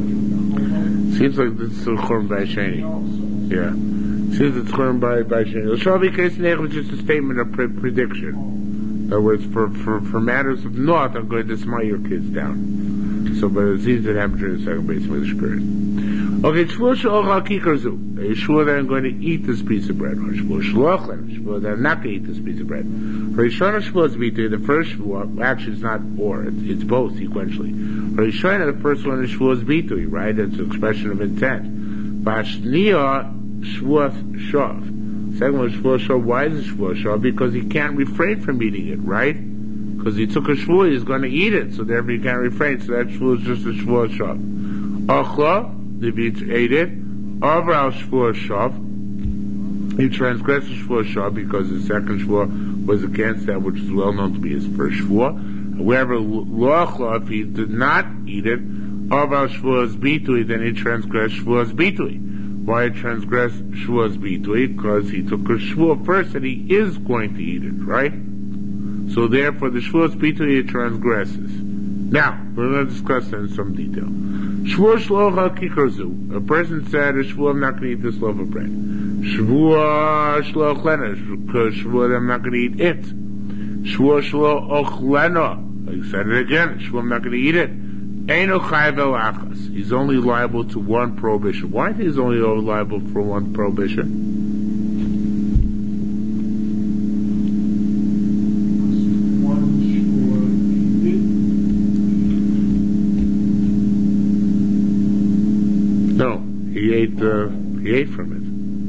Like, Seems like this is Churban by Sheni. Yeah. Seems it's Churban by, by Sheni. The Shavi case nech was just a statement of pre- prediction. In other words, for, for, for matters of naught, I'm going to smite your kids down. So, but it's easy to happen during the second base with the spirit. Okay, Shvua Sh'ochal Kikarzu. A Shvua that I'm going to eat this piece of bread. Or Shvua Sh'lochlen. Shvua that I'm not going to eat this piece of bread. Rishona Shvua is Vita, the first Shvua, actually it's not or, it's, it's both sequentially. Rishona, the first one is Shvua Vitui, right? It's an expression of intent. Bashnia Shvua Shav. Second one is Shvua Shav. Why is it Shvua Shav? Because he can't refrain from eating it, right? Because he took a Shvua, he's going to eat it, so therefore he can't refrain. So that Shvua is just a Shvua Shav. Achla, the beach ate it. Avral Shvua Shav. He transgressed the Shvua Shav because his second Shvua was against that which is well known to be his first Shvua. However, Loachla, if he did not eat it, Avral Shvuas Bitui, then he transgressed Shvuas Bitui. Why he transgressed Shvuas Bitui? Because he took a Shvua first and he is going to eat it, right? So therefore, the Shvuas Bitui he transgresses. Now, we're going to discuss that in some detail. Shvua Shlocha Kikarzu. A person said, a Shvua, I'm not going to eat this loaf of bread. Shvua Shlochlena, because Shvua, I'm not going to eat it. Shvua Shlochlena, I said it again, Shvua, I'm not going to eat it. Eino Chayv El Achas. He's only liable to one prohibition. Why is he only liable for one prohibition? one Shvua eat it. No, he ate, uh, he ate from it.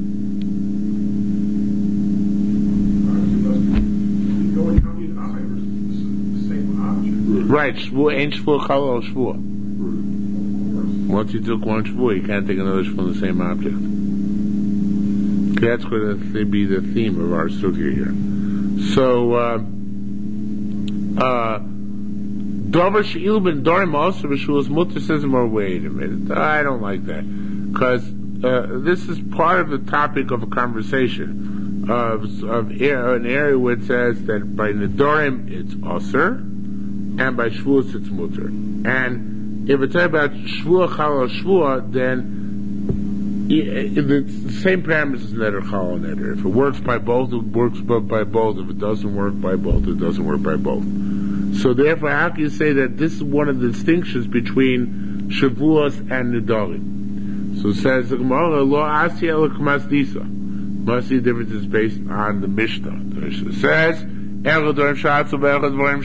Right, Shvua ain't Shvua Chalal Shvua. Once you took one Shvua, you can't take another Shvua from the same object. Okay, that's going to be the theme of our sugya here. So, uh, uh, Dover She'il Ben Dorim also B'Shua's Mutter says more, wait a minute, I don't like that. Because, uh, this is part of the topic of a conversation of, of an area where it says that by Nedorim it's Osir, and by Shvuos it's mutter. And if it's about Shvua Chalal Shvua, then it's the same parameters as Neder Chalal Neder. If it works by both, it works by both. If it doesn't work by both, it doesn't work by both. So therefore, how can you say that this is one of the distinctions between Shavuos and Nedarim? So it says the Gemara, lo asi ela k'masdisa. Masti difference is based on the Mishnah. The Mishnah says, echad dvarim shatzu ve'echad dvarim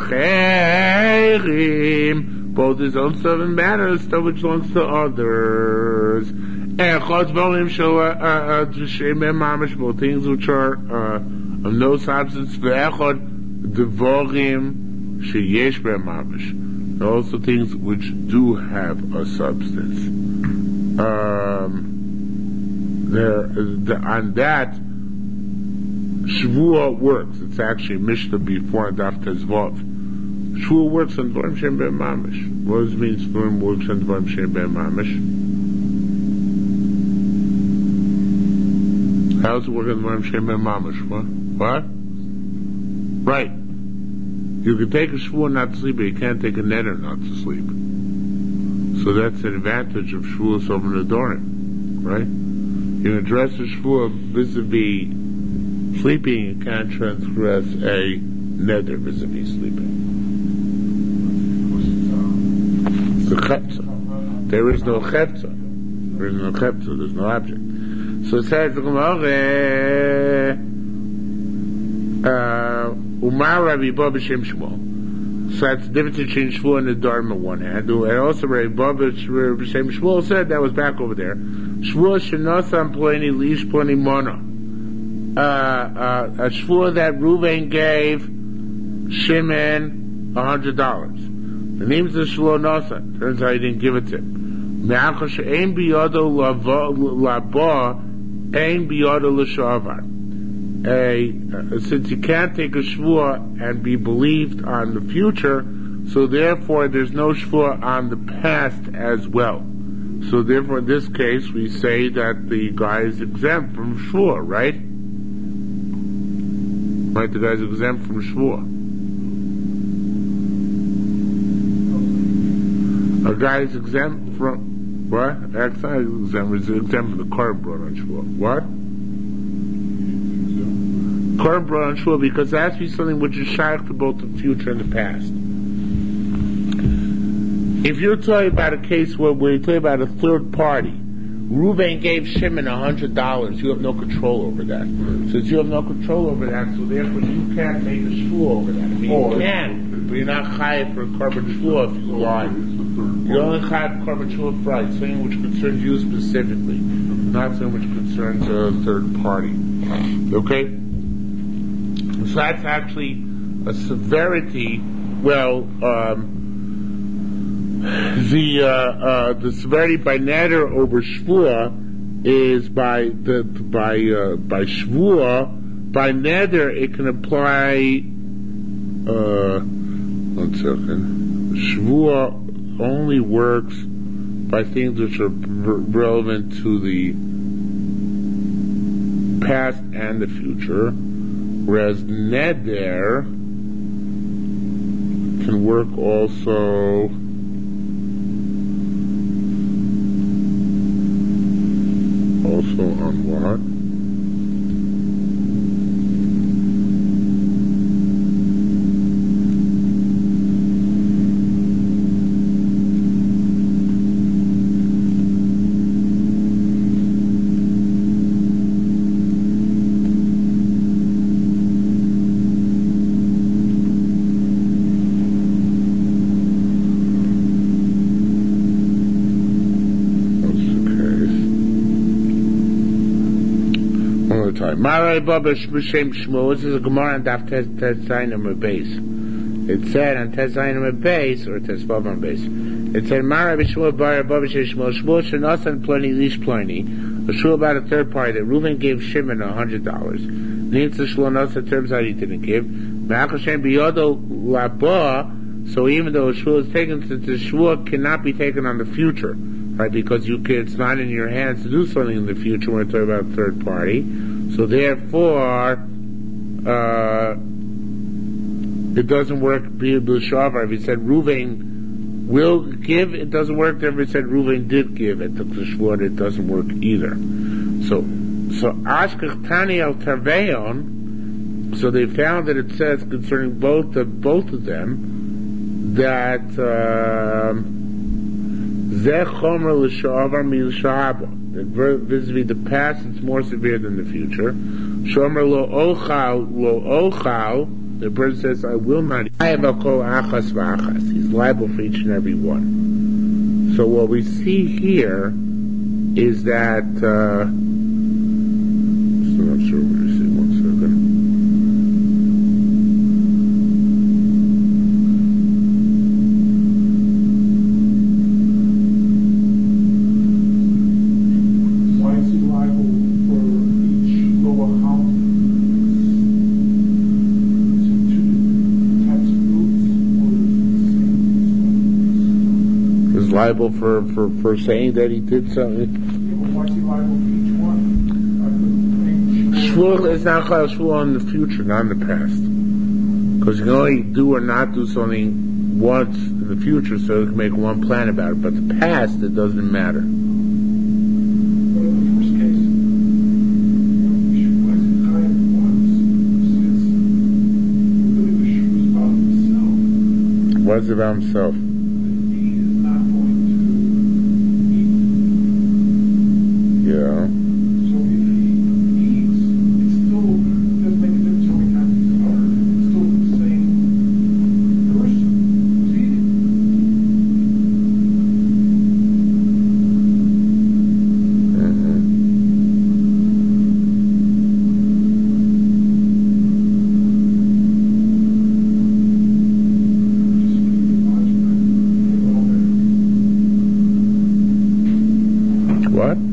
shalacherim. Both his own stuff and matters, stuff which belongs to others. Echad dvarim shalacherim mamish, both things which are uh, of no substance. Ve'echad dvarim sheyesh be'em mamish. Also things which do have a substance. Um, there, the, on that, Shvuah works. It's actually Mishnah before Daf Tezvav. Shvuah works on Dvarim She'em Be'em Mamish. What does it mean Shvuah works on Dvarim She'em Be'em Mamish? How does it work on Dvarim She'em Be'em Mamish? What? What? Right. You can take a Shvuah not to sleep, but you can't take a neder not to sleep. So that's an advantage of Shvuah over Nedorim, right? You can address a Shvuah vis-a-vis sleeping, you can't transgress a neder vis-a-vis sleeping. It's a chepza. There is no chepza. There is no chepza, there's no object. So it says, uh, Umar Rabbi Abba b'Shem Shmuel. So that's the difference between Shvuah and the Dharm on one hand. And also Rabbi Abba b'Shem Shmuel said, that was back over there, Shvuah shenasam pleni lish pleni mona. Uh, uh, a Shvuah that Reuven gave Shimon a hundred dollars. The name of the Shvuah nasa. Turns out he didn't give it to him. Me'achar she'ein biyado laba, ein biyado l'shavar. A, uh, since you can't take a shvuah and be believed on the future, so therefore there's no shvuah on the past as well. So therefore in this case we say that the guy is exempt from shvuah, right? Right, the guy is exempt from shvuah. A guy is exempt from, what? That's not exempt, he's exempt from the korban brought on shvuah. What? Korban brought on shvuah because it has to be something which is shaykh to both the future and the past. If you're talking about a case where, where you're talking about a third party, Reuven gave Shimon a hundred dollars, you have no control over that. Since you have no control over that, so therefore you can't make a shvuah over that. I mean, you can, but you're not chayav for a korban shvuah if you lie. You're only chayav korban shvuah for right, something which concerns you specifically, not something which concerns a third party. Okay? So that's actually a severity. Well, um, the uh, uh, the severity by neder over shvuah is by the by uh, by shvuah. By neder, it can apply. Uh, one second. Shvuah only works by things which are relevant to the past and the future. Whereas neder can work also also on what? Marai Baba B'Shem Shmuel. This is a Gemara on Daf Tes Zayin Amud Beis. It said on Tes Zayin Amud Beis or Tes Vav Amud Beis. It said Marai B'Shmuel Bar Baba B'Shem Shmuel. Shmuel shenasan pleni lish pleni. A shul about a third party that Reuven gave Shimon a hundred dollars. Needs the shul nasa terms that he didn't give. Me'achashem biyodo laba. So even though a shul is taken, since the shul cannot be taken on the future, right? Because you can, it's not in your hands to do something in the future when we're talking about a third party. So therefore, uh, it doesn't work. If he said Reuven will give, it doesn't work. If he said Reuven did give, it took the shvuah, it doesn't work either. So, so Ashkech Tani al Tarveon. So they found that it says concerning both the both of them that Zeh chomer l'sha'avar mil'sha'aba. Vis-a-vis the past, it's more severe than the future. Shomer lo ochal, lo ochal, the person says, I will not. I have a kol achas v'achas. He's liable for each and every one. So what we see here is that, uh, still not sure what you see, one second. Liable for, for, for saying that he did something. Yeah, but why is he liable for each one? Shvuah is not called shvuah in the future, not in the past. Because you can only do or not do something once in the future, so you can make one plan about it. But the past, it doesn't matter. But in the first case, Shvuah is kind once, since really the Shvuah is about himself. What is it about himself? Yeah. So if he eats, it still doesn't make a difference how many times he's uttered. It's still the same person who's eating. Mm-hmm. Just keep it watching. What?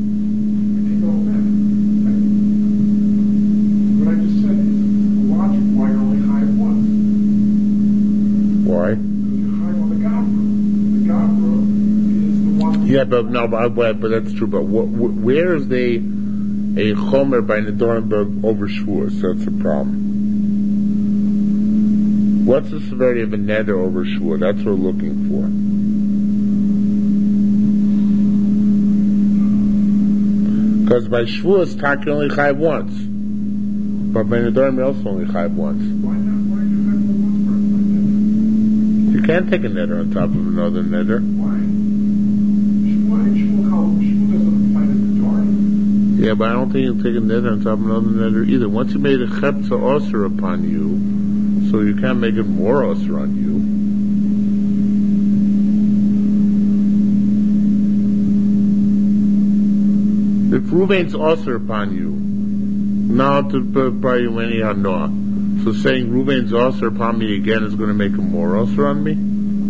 Yeah, but no, but, but that's true. But what, where is the a chomer by Nedorim over shvuah? So that's a problem. What's the severity of a neder over shvuah? That's what we're looking for. Because by shvuah, it's taki only chayv once, but by Nedorim, you also only chayv once. Why not? Why do you have the one person like that? You can't take a neder on top of another neder. Why? Yeah, but I don't think you can take a neder on top of another neder either. Once you made a chepta osir upon you, so you can't make it more osir on you. If Ruvain's osir upon you, now to buy you any hanoah, so saying Ruvain's osir upon me again is going to make him more osir on me?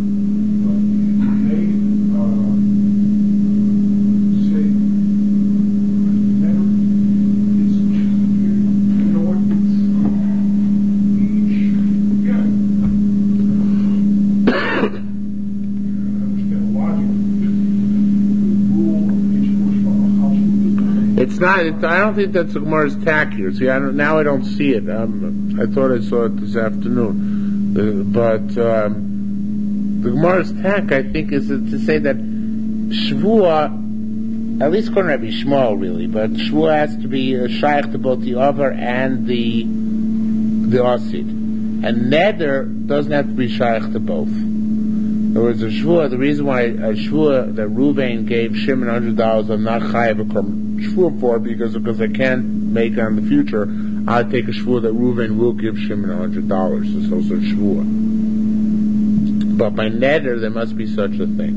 It's not. It, I don't think that's the Gemara's tack here. See, I don't, now I don't see it. Um, I thought I saw it this afternoon, the, but um, the Gemara's tack, I think, is to say that shvuah, at least according to Rabbi Shmuel, really, but shvuah has to be uh, shaykh to both the over and the the osid, and neder doesn't have to be shaykh to both. In other words, a shvuah, the reason why a shvuah that Ruvain gave Shimon one hundred dollars, I'm not chayav a shvuah for, because because I can't make on the future, I'll take a shvuah that Ruvain will give Shimon one hundred dollars. It's also a shvuah. But by neder, there must be such a thing.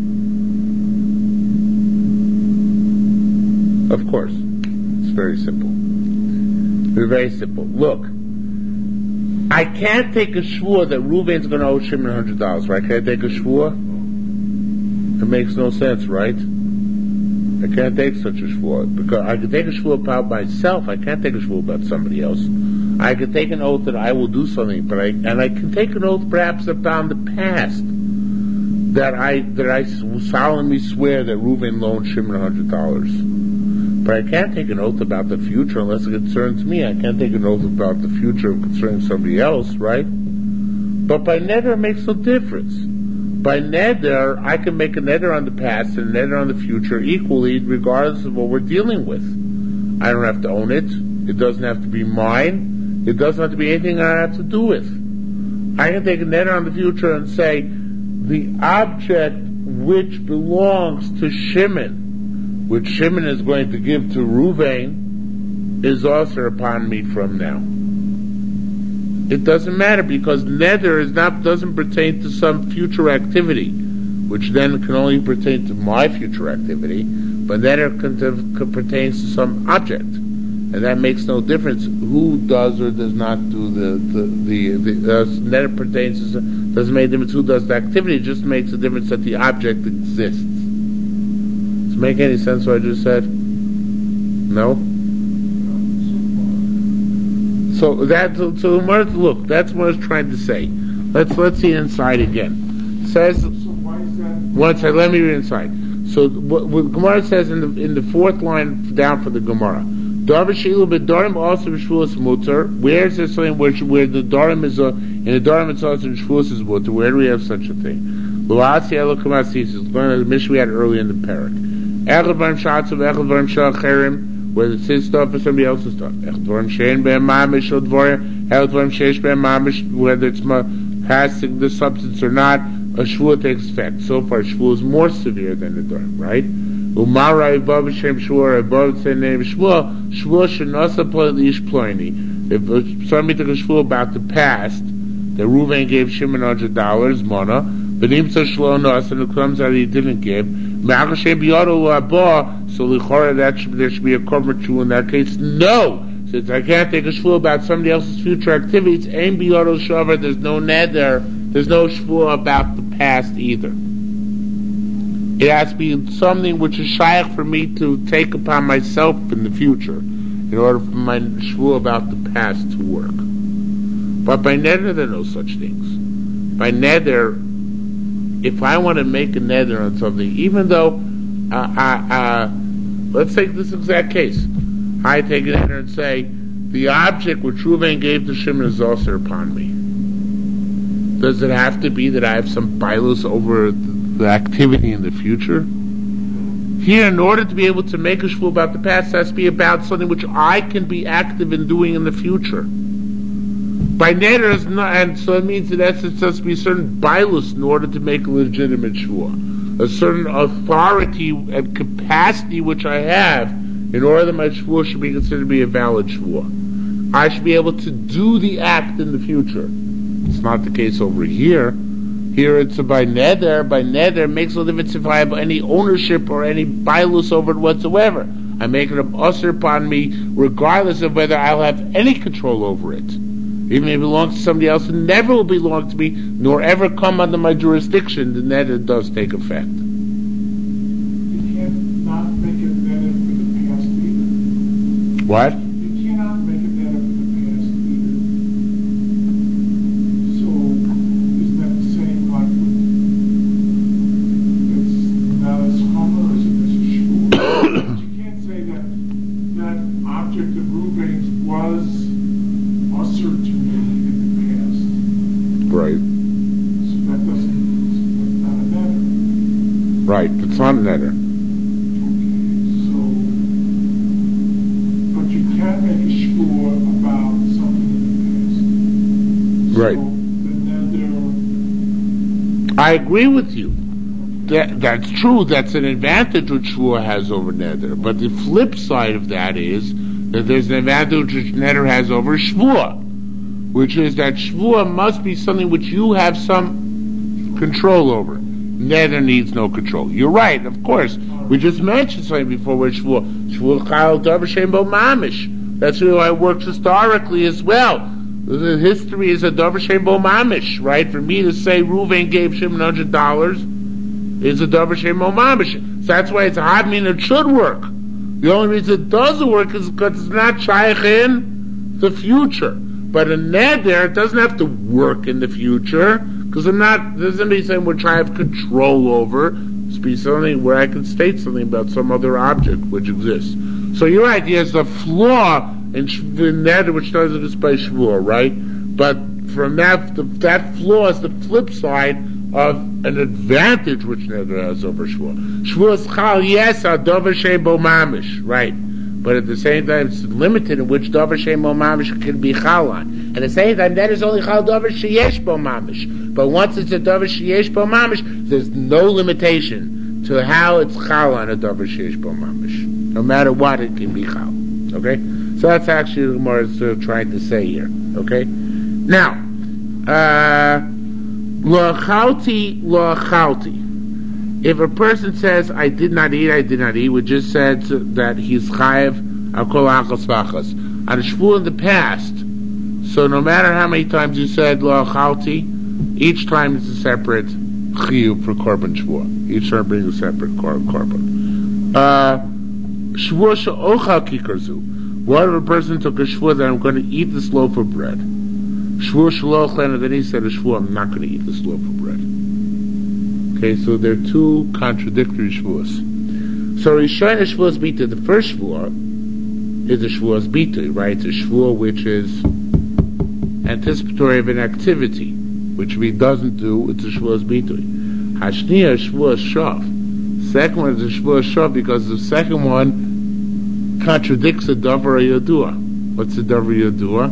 Of course. It's very simple. It's very simple. Look, I can't take a shvuah that Ruvain's going to owe Shimon one hundred dollars, right? Can I take a shvuah? It makes no sense, right? I can't take such a shvuah. Because I can take a shvuah about myself. I can't take a shvuah about somebody else. I can take an oath that I will do something, but I, and I can take an oath perhaps about the past, that I, that I solemnly swear that Reuven loaned Shimon one hundred dollars. But I can't take an oath about the future unless it concerns me. I can't take an oath about the future concerning somebody else, right? But by neder it makes no difference. By neder, I can make a neder on the past and a neder on the future equally, regardless of what we're dealing with. I don't have to own it. It doesn't have to be mine. It doesn't have to be anything I have to do with. I can take a neder on the future and say, the object which belongs to Shimon, which Shimon is going to give to Reuven, is also upon me from now. It doesn't matter because neder is not doesn't pertain to some future activity, which then can only pertain to my future activity, but neder can, can pertains to some object, and that makes no difference who does or does not do the the the, the uh, neder pertains to, doesn't make a difference who does the activity. It just makes a difference that the object exists. Does it make any sense what I just said? No. So that so, so look, that's what I was trying to say. Let's let's see inside again. It says So why is that? one second, let me read inside. So what, what Gemara says in the in the fourth line down for the Gemara, Darvashilu b'darim also b'shvuos mutar. Where is there something where where the darim is a in the darim it's also shvuos is mutar? Where do we have such a thing? Loasi elokamasi is going to the mission we had earlier in the parak. Echad varim shatzav, echad varim shalacherim. Whether it's his stuff or somebody else's stuff. Whether it's passing the substance or not, a shvuah takes effect. So far, shvuah is more severe than the dharm, right? If somebody took a shvuah about the past, that Reuven gave Shimon one hundred dollars, mana, but him so shlo nos, and it comes out he didn't give, so lichora, that should, there should be a korban true in that case. No! Since I can't take a shvuah about somebody else's future activities, ain biyado shavar, there's no neder, there's no shvuah about the past either. It has to be something which is shaykh for me to take upon myself in the future, in order for my shvuah about the past to work. But by neder, there are no such things. By neder, if I want to make a neder on something, even though, uh, uh, uh, let's take this exact case. I take a neder and say, the object which Reuven gave to Shimon is also upon me. Does it have to be that I have some bilus over the activity in the future? Here, in order to be able to make a shvuah about the past, it has to be about something which I can be active in doing in the future. By neder is not, and so it means that it has to be a certain bilus in order to make a legitimate shvuah, a certain authority and capacity which I have in order that my shvuah should be considered to be a valid shvuah. I should be able to do the act in the future. It's not the case over here. Here it's a by neder. By neder makes no difference if I have any ownership or any bilus over it whatsoever. I make it an usher upon me regardless of whether I'll have any control over it. Even if it belongs to somebody else, it never will belong to me, nor ever come under my jurisdiction, the neder does take effect. You can't not make a neder for the past either. What? You cannot make a neder for the past either. So, isn't that the same like with, it's not as humble as it is a shvuah? But you can't say that that object of Reuven's was usher to me in the past. Right. So that doesn't, that's not a neder. Right. It's not a neder. So, but you can make a shvuah about something in the past. Right. So the neder. I agree with you. That, that's true. That's an advantage which shvuah has over neder. But the flip side of that is that there's an advantage which neder has over shvuah, which is that shvuah must be something which you have some control over. Neder needs no control. You're right, of course. We just mentioned something before with shvuah. Shvuah chal davar she'ein bo mamish. That's why it works historically as well. The history is a davar she'ein bo mamish, right? For me to say Reuven gave Shimon one hundred dollars is a davar she'ein bo mamish. So that's why it's a hard mean it should work. The only reason it doesn't work is because it's not shaykh in the future. But a neder, it doesn't have to work in the future, because I'm not, there's somebody saying which I have control over. It's be something where I can state something about some other object which exists. So your idea is a flaw in neder which doesn't exist by shvuah, right? But from that, the, that flaw is the flip side of an advantage which neder has over shvuah. Shvuah is chal, yes, a davar she'ein bo mamish, right? But at the same time, it's limited in which davar she'ein bo mamish can be chal on. At the same time, that is only chal davar sheyesh bo mamish. But once it's a davar sheyesh bo mamish, there's no limitation to how it's chal on a davar sheyesh bo mamish. No matter what, it can be chal. Okay? So that's actually what the Gemara is uh, trying to say here. Okay? Now, uh, lo chalti, lo chalti. If a person says, I did not eat, I did not eat, we just said that he's chayev al kol achas v'achas. On a shvuah in the past, so no matter how many times you said lo chalti, each time it's a separate chiyuv for korban shvuah. Each time brings a separate kor- korban. Uh, shvuah she'ochal kikarzu. What if a person took a shvuah that I'm going to eat this loaf of bread? Shvuah she'lo and then he said a shvuah, I'm not going to eat this loaf of bread. Okay, so there are two contradictory shvuahs. So Rishon shvuah's bita, the first shvuah is a shvuah's bita, right? It's a shvuah which is anticipatory of an activity, which if he doesn't do, it's a shvuah's bita. Hashniya shvuah's shav. Second one is a shvuah's shav because the second one contradicts the davar yodua. What's the davar yodua?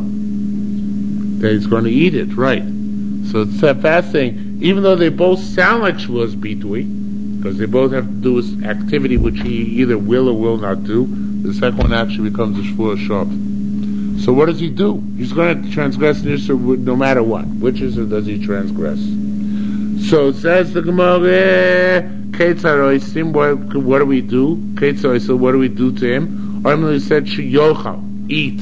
That he's going to eat it, right? So it's that fast thing. Even though they both sound like shvuah's bitui, because they both have to do with activity which he either will or will not do, the second one actually becomes a shvuah shav. So what does he do? He's going to transgress an issur no matter what. Which issur does he transgress? So it says the Gemara, what, what do we do? So what do we do to him? Armely said, Sheyochal, eat.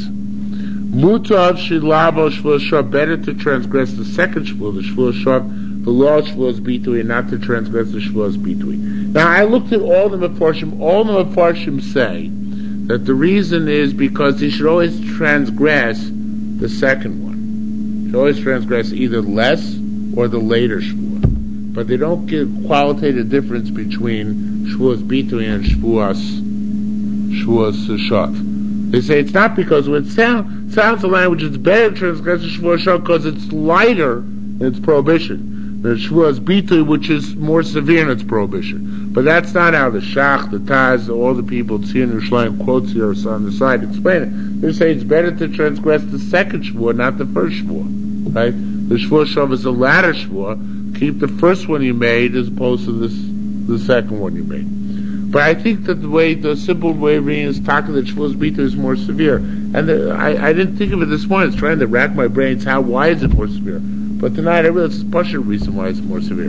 Mutav shilabo shvuah shav, better to transgress the second shvuah, the shvuah shav, the law of shvuah's bitui, and not to transgress the shvuah's bitui. Now I looked at all the Mefarshim. All the Mefarshim say that the reason is because he should always transgress the second one. He should always transgress either less or the later shvuah. But they don't give qualitative difference between shvuah's bitui and shvuah's shvuah's shav. They say it's not because when it sound, sounds a language, it's better to transgress the shvuah's shav because it's lighter in its prohibition. The shvuah's bitui, which is more severe in its prohibition. But that's not how the Shach, the Taz, all the people, Tzir and Yerushalayim quotes here on the side explain it. They say it's better to transgress the second shvuah, not the first shvuah. Right? The shvuah shav is a latter shvuah. Keep the first one you made as opposed to this, the second one you made. But I think that the way, the simple way of reading is talking that shvuah's bitui is more severe. And the, I, I didn't think of it this morning. I was trying to rack my brains. How? Why is it more severe? But tonight I realized it's a partial reason why it's more severe.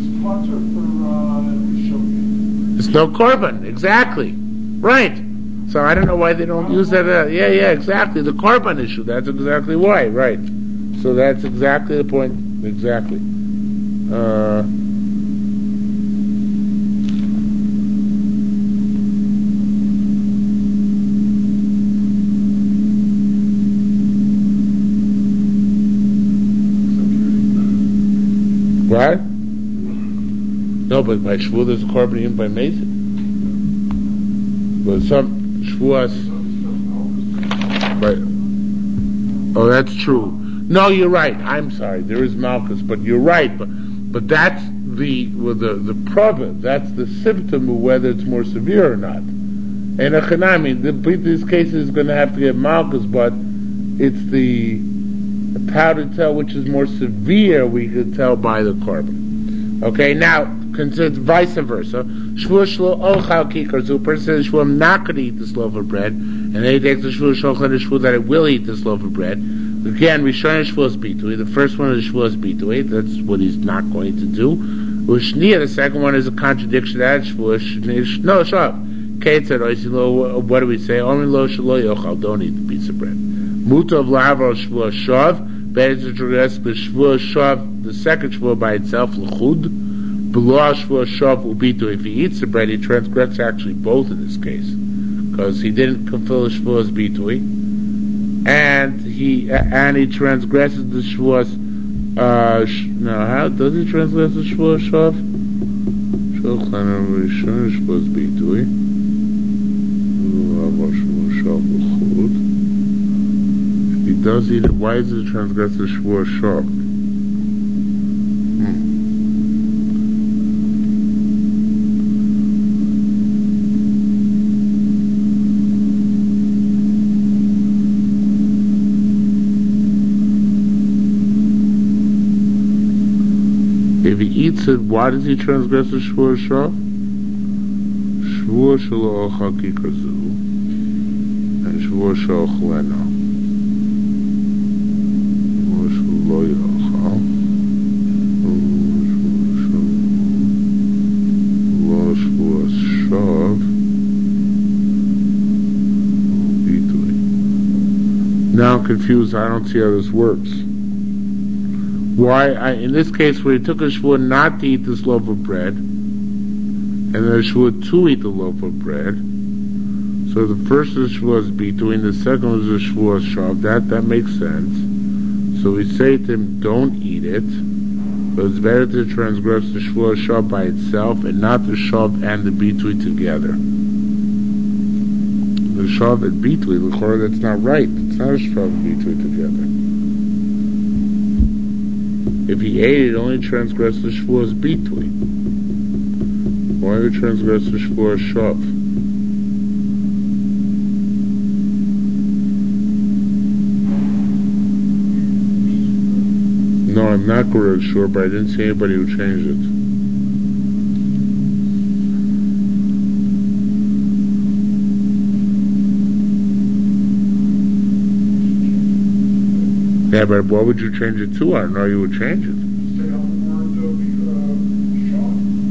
It's no korban, exactly. Right. So I don't know why they don't use that. Uh, yeah, yeah, exactly. The korban issue. That's exactly why. Right. So that's exactly the point. Exactly. Uh, What? No, but by shvuah there's a korban even by mezid. But some shvuahs, right? Oh, that's true. No, you're right. I'm sorry. There is malchus, but you're right. But but that's the well, the the problem. That's the symptom of whether it's more severe or not. And a chanami, the this case is going to have to get malchus, but it's the how to tell which is more severe, we could tell by the korban. Okay, now, consider vice versa. Shvuah shlo ochal kikar, so a person says, Shvuah, I'm not going to eat this loaf of bread, and then he takes the Shvuah shochan, the Shvuah that I will eat this loaf of bread. Again, Rishon Shvuah's bitui, the first one is Shvuah's bitui, that's what he's not going to do. Ushniya, the second one is a contradiction to that Shvuah, no, shop. Kate said, what do we say? Only lo shlo yochal, don't eat the piece of bread. Mutav lavar shvuah shav, better to transgress the shvuah shav, the second shvuah by itself, l'chud. Below shvuah shav ubitu. If he eats the bread, he transgresses actually both in this case, because he didn't fulfill the shvuah's bitui, and he and he transgresses the shvuah's. Uh, sh- now, how does he transgress the shvuah shav? Shulchan Rishon shvuah's bitui. Below shvuah shav l'chud. He does eat it. Why is it transgress the shvuah shav? Hmm. If he eats it, why does he transgress the Shvuah Shav? Shvuah Shelo Ochal Kikar Zu and Shvuah Shelo Chleno. Shvuah Shelo Yochal. Shvuah Shav. Now I'm confused. I don't see how this works. Why? I, in this case, where he took a shvuah not to eat this loaf of bread, and then a shvuah to eat the loaf of bread. So the first is shvuah is between, the second is a shvuah shav. That that makes sense. So we say to him, don't eat it, but it's better to transgress the shvuah shav by itself and not the shav and the bitui together. The shav and bitui, l'chorah, that's not right. It's not a shav and bitui together. If he ate it, only transgress the shvuah's bitui. Why would he transgress the shvuah's shav? No, I'm not quite sure, but I didn't see anybody who changed it. Yeah, but what would you change it to? I don't know you would change it. Take out the word uh, shaw.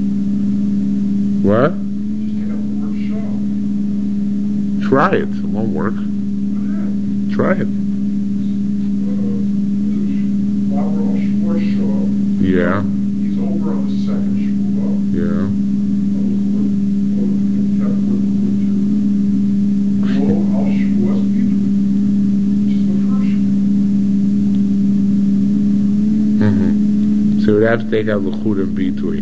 What? Just take out the word shaw. Try it. It won't work. Try it. Yeah. He's over on the second shvuah. Yeah. Mm-hmm. So we'd have to take out l'chud and bitui.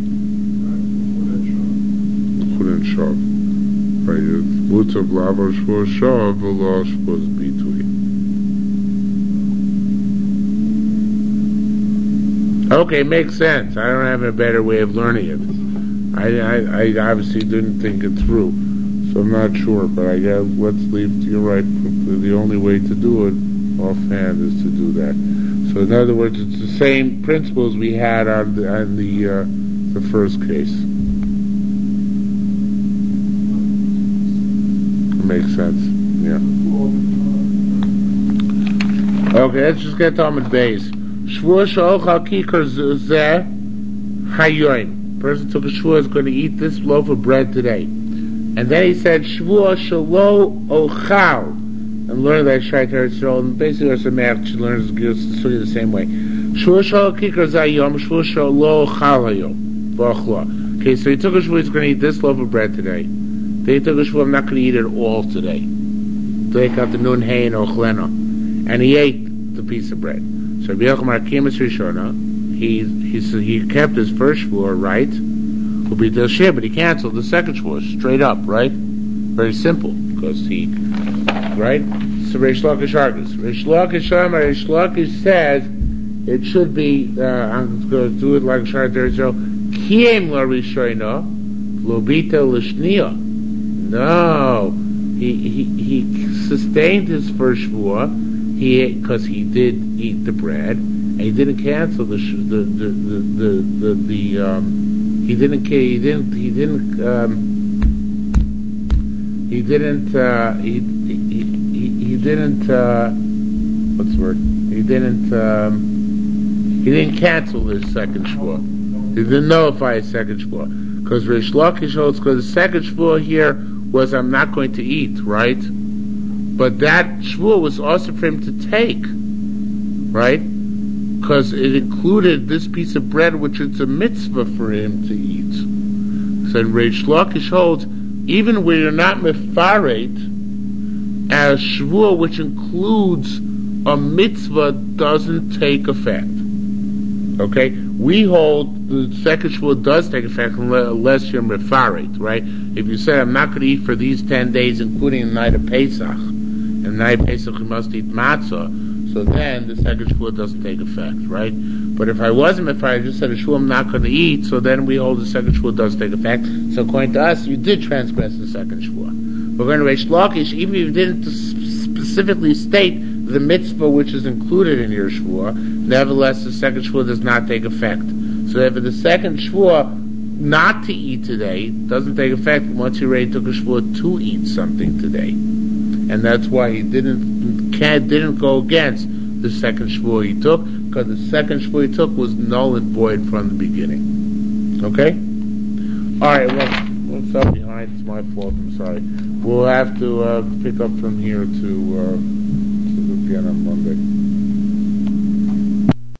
L'chud and shav. Right. It's mutav lavo shvuah shav v'lo shvuah bitui. Okay, makes sense. I don't have a better way of learning it. I, I, I obviously didn't think it through, so I'm not sure. But I guess let's leave. You're right. The only way to do it offhand is to do that. So in other words, it's the same principles we had on the on the uh, the first case. It makes sense. Yeah. Okay, let's just get to Amud Beis. Shvuah she'ochal kikar zeh hayoim. Person took a shvuah is going to eat this loaf of bread today, and then he said shvuah shelo ochal, and learn that Shai Teretz Yisrael. And basically, our Sameach she learns the the same way. Shvuah she'ochal kikar zeh hayom, shvuah shelo ochal hayom v'achla. Okay, so he took a shvuah he's going to eat this loaf of bread today. Then he took a shvuah I'm not going to eat it all today. Take out the nun hay and ochlena, and he ate the piece of bread. So Rabbi Yochanan Kimas Rishona, he he he kept his first shvuah right, will be the shir, but he canceled the second shvuah straight up, right? Very simple, because he, right? So Reish Lakish argues. Reish Lakish Reish Lakish says it should be. Uh, I'm going to do it like Shar Teretz. Kiem la Rishona, lobita l'shnia. No, he he he sustained his first shvuah. He because he did eat the bread, and he didn't cancel the sh- the, the, the the the the um he didn't he didn't he didn't um he didn't uh he he he, he didn't uh what's the word he didn't um he didn't cancel his second shvuah. He didn't nullify his second shvuah because Reish Lakish holds because the second shvuah here was I'm not going to eat, right? But that shvuah was also for him to take, right? Because it included this piece of bread, which it's a mitzvah for him to eat. So Reish Lakish holds, even where you're not mefaret, a shvuah which includes a mitzvah doesn't take effect. Okay? We hold the second shvuah does take effect unless you're mefaret, right? If you say, I'm not going to eat for these ten days, including the night of Pesach, and night Pesach you must eat matzah, so then the second shvuah doesn't take effect, right? But if I wasn't, if I just said a shvuah I'm not going to eat, so then we hold the second shvuah does take effect. So according to us, you did transgress the second shvuah. But when Reish Lakish, even if you didn't specifically state the mitzvah which is included in your shvuah, nevertheless the second shvuah does not take effect. So if the second shvua not to eat today doesn't take effect once he already took a shvua to eat something today, and that's why he didn't can't, didn't go against the second shvua he took, because the second shvua he took was null and void from the beginning. Okay. All right. Well, I'm fell behind. It's my fault. I'm sorry. We'll have to uh, pick up from here to. Uh,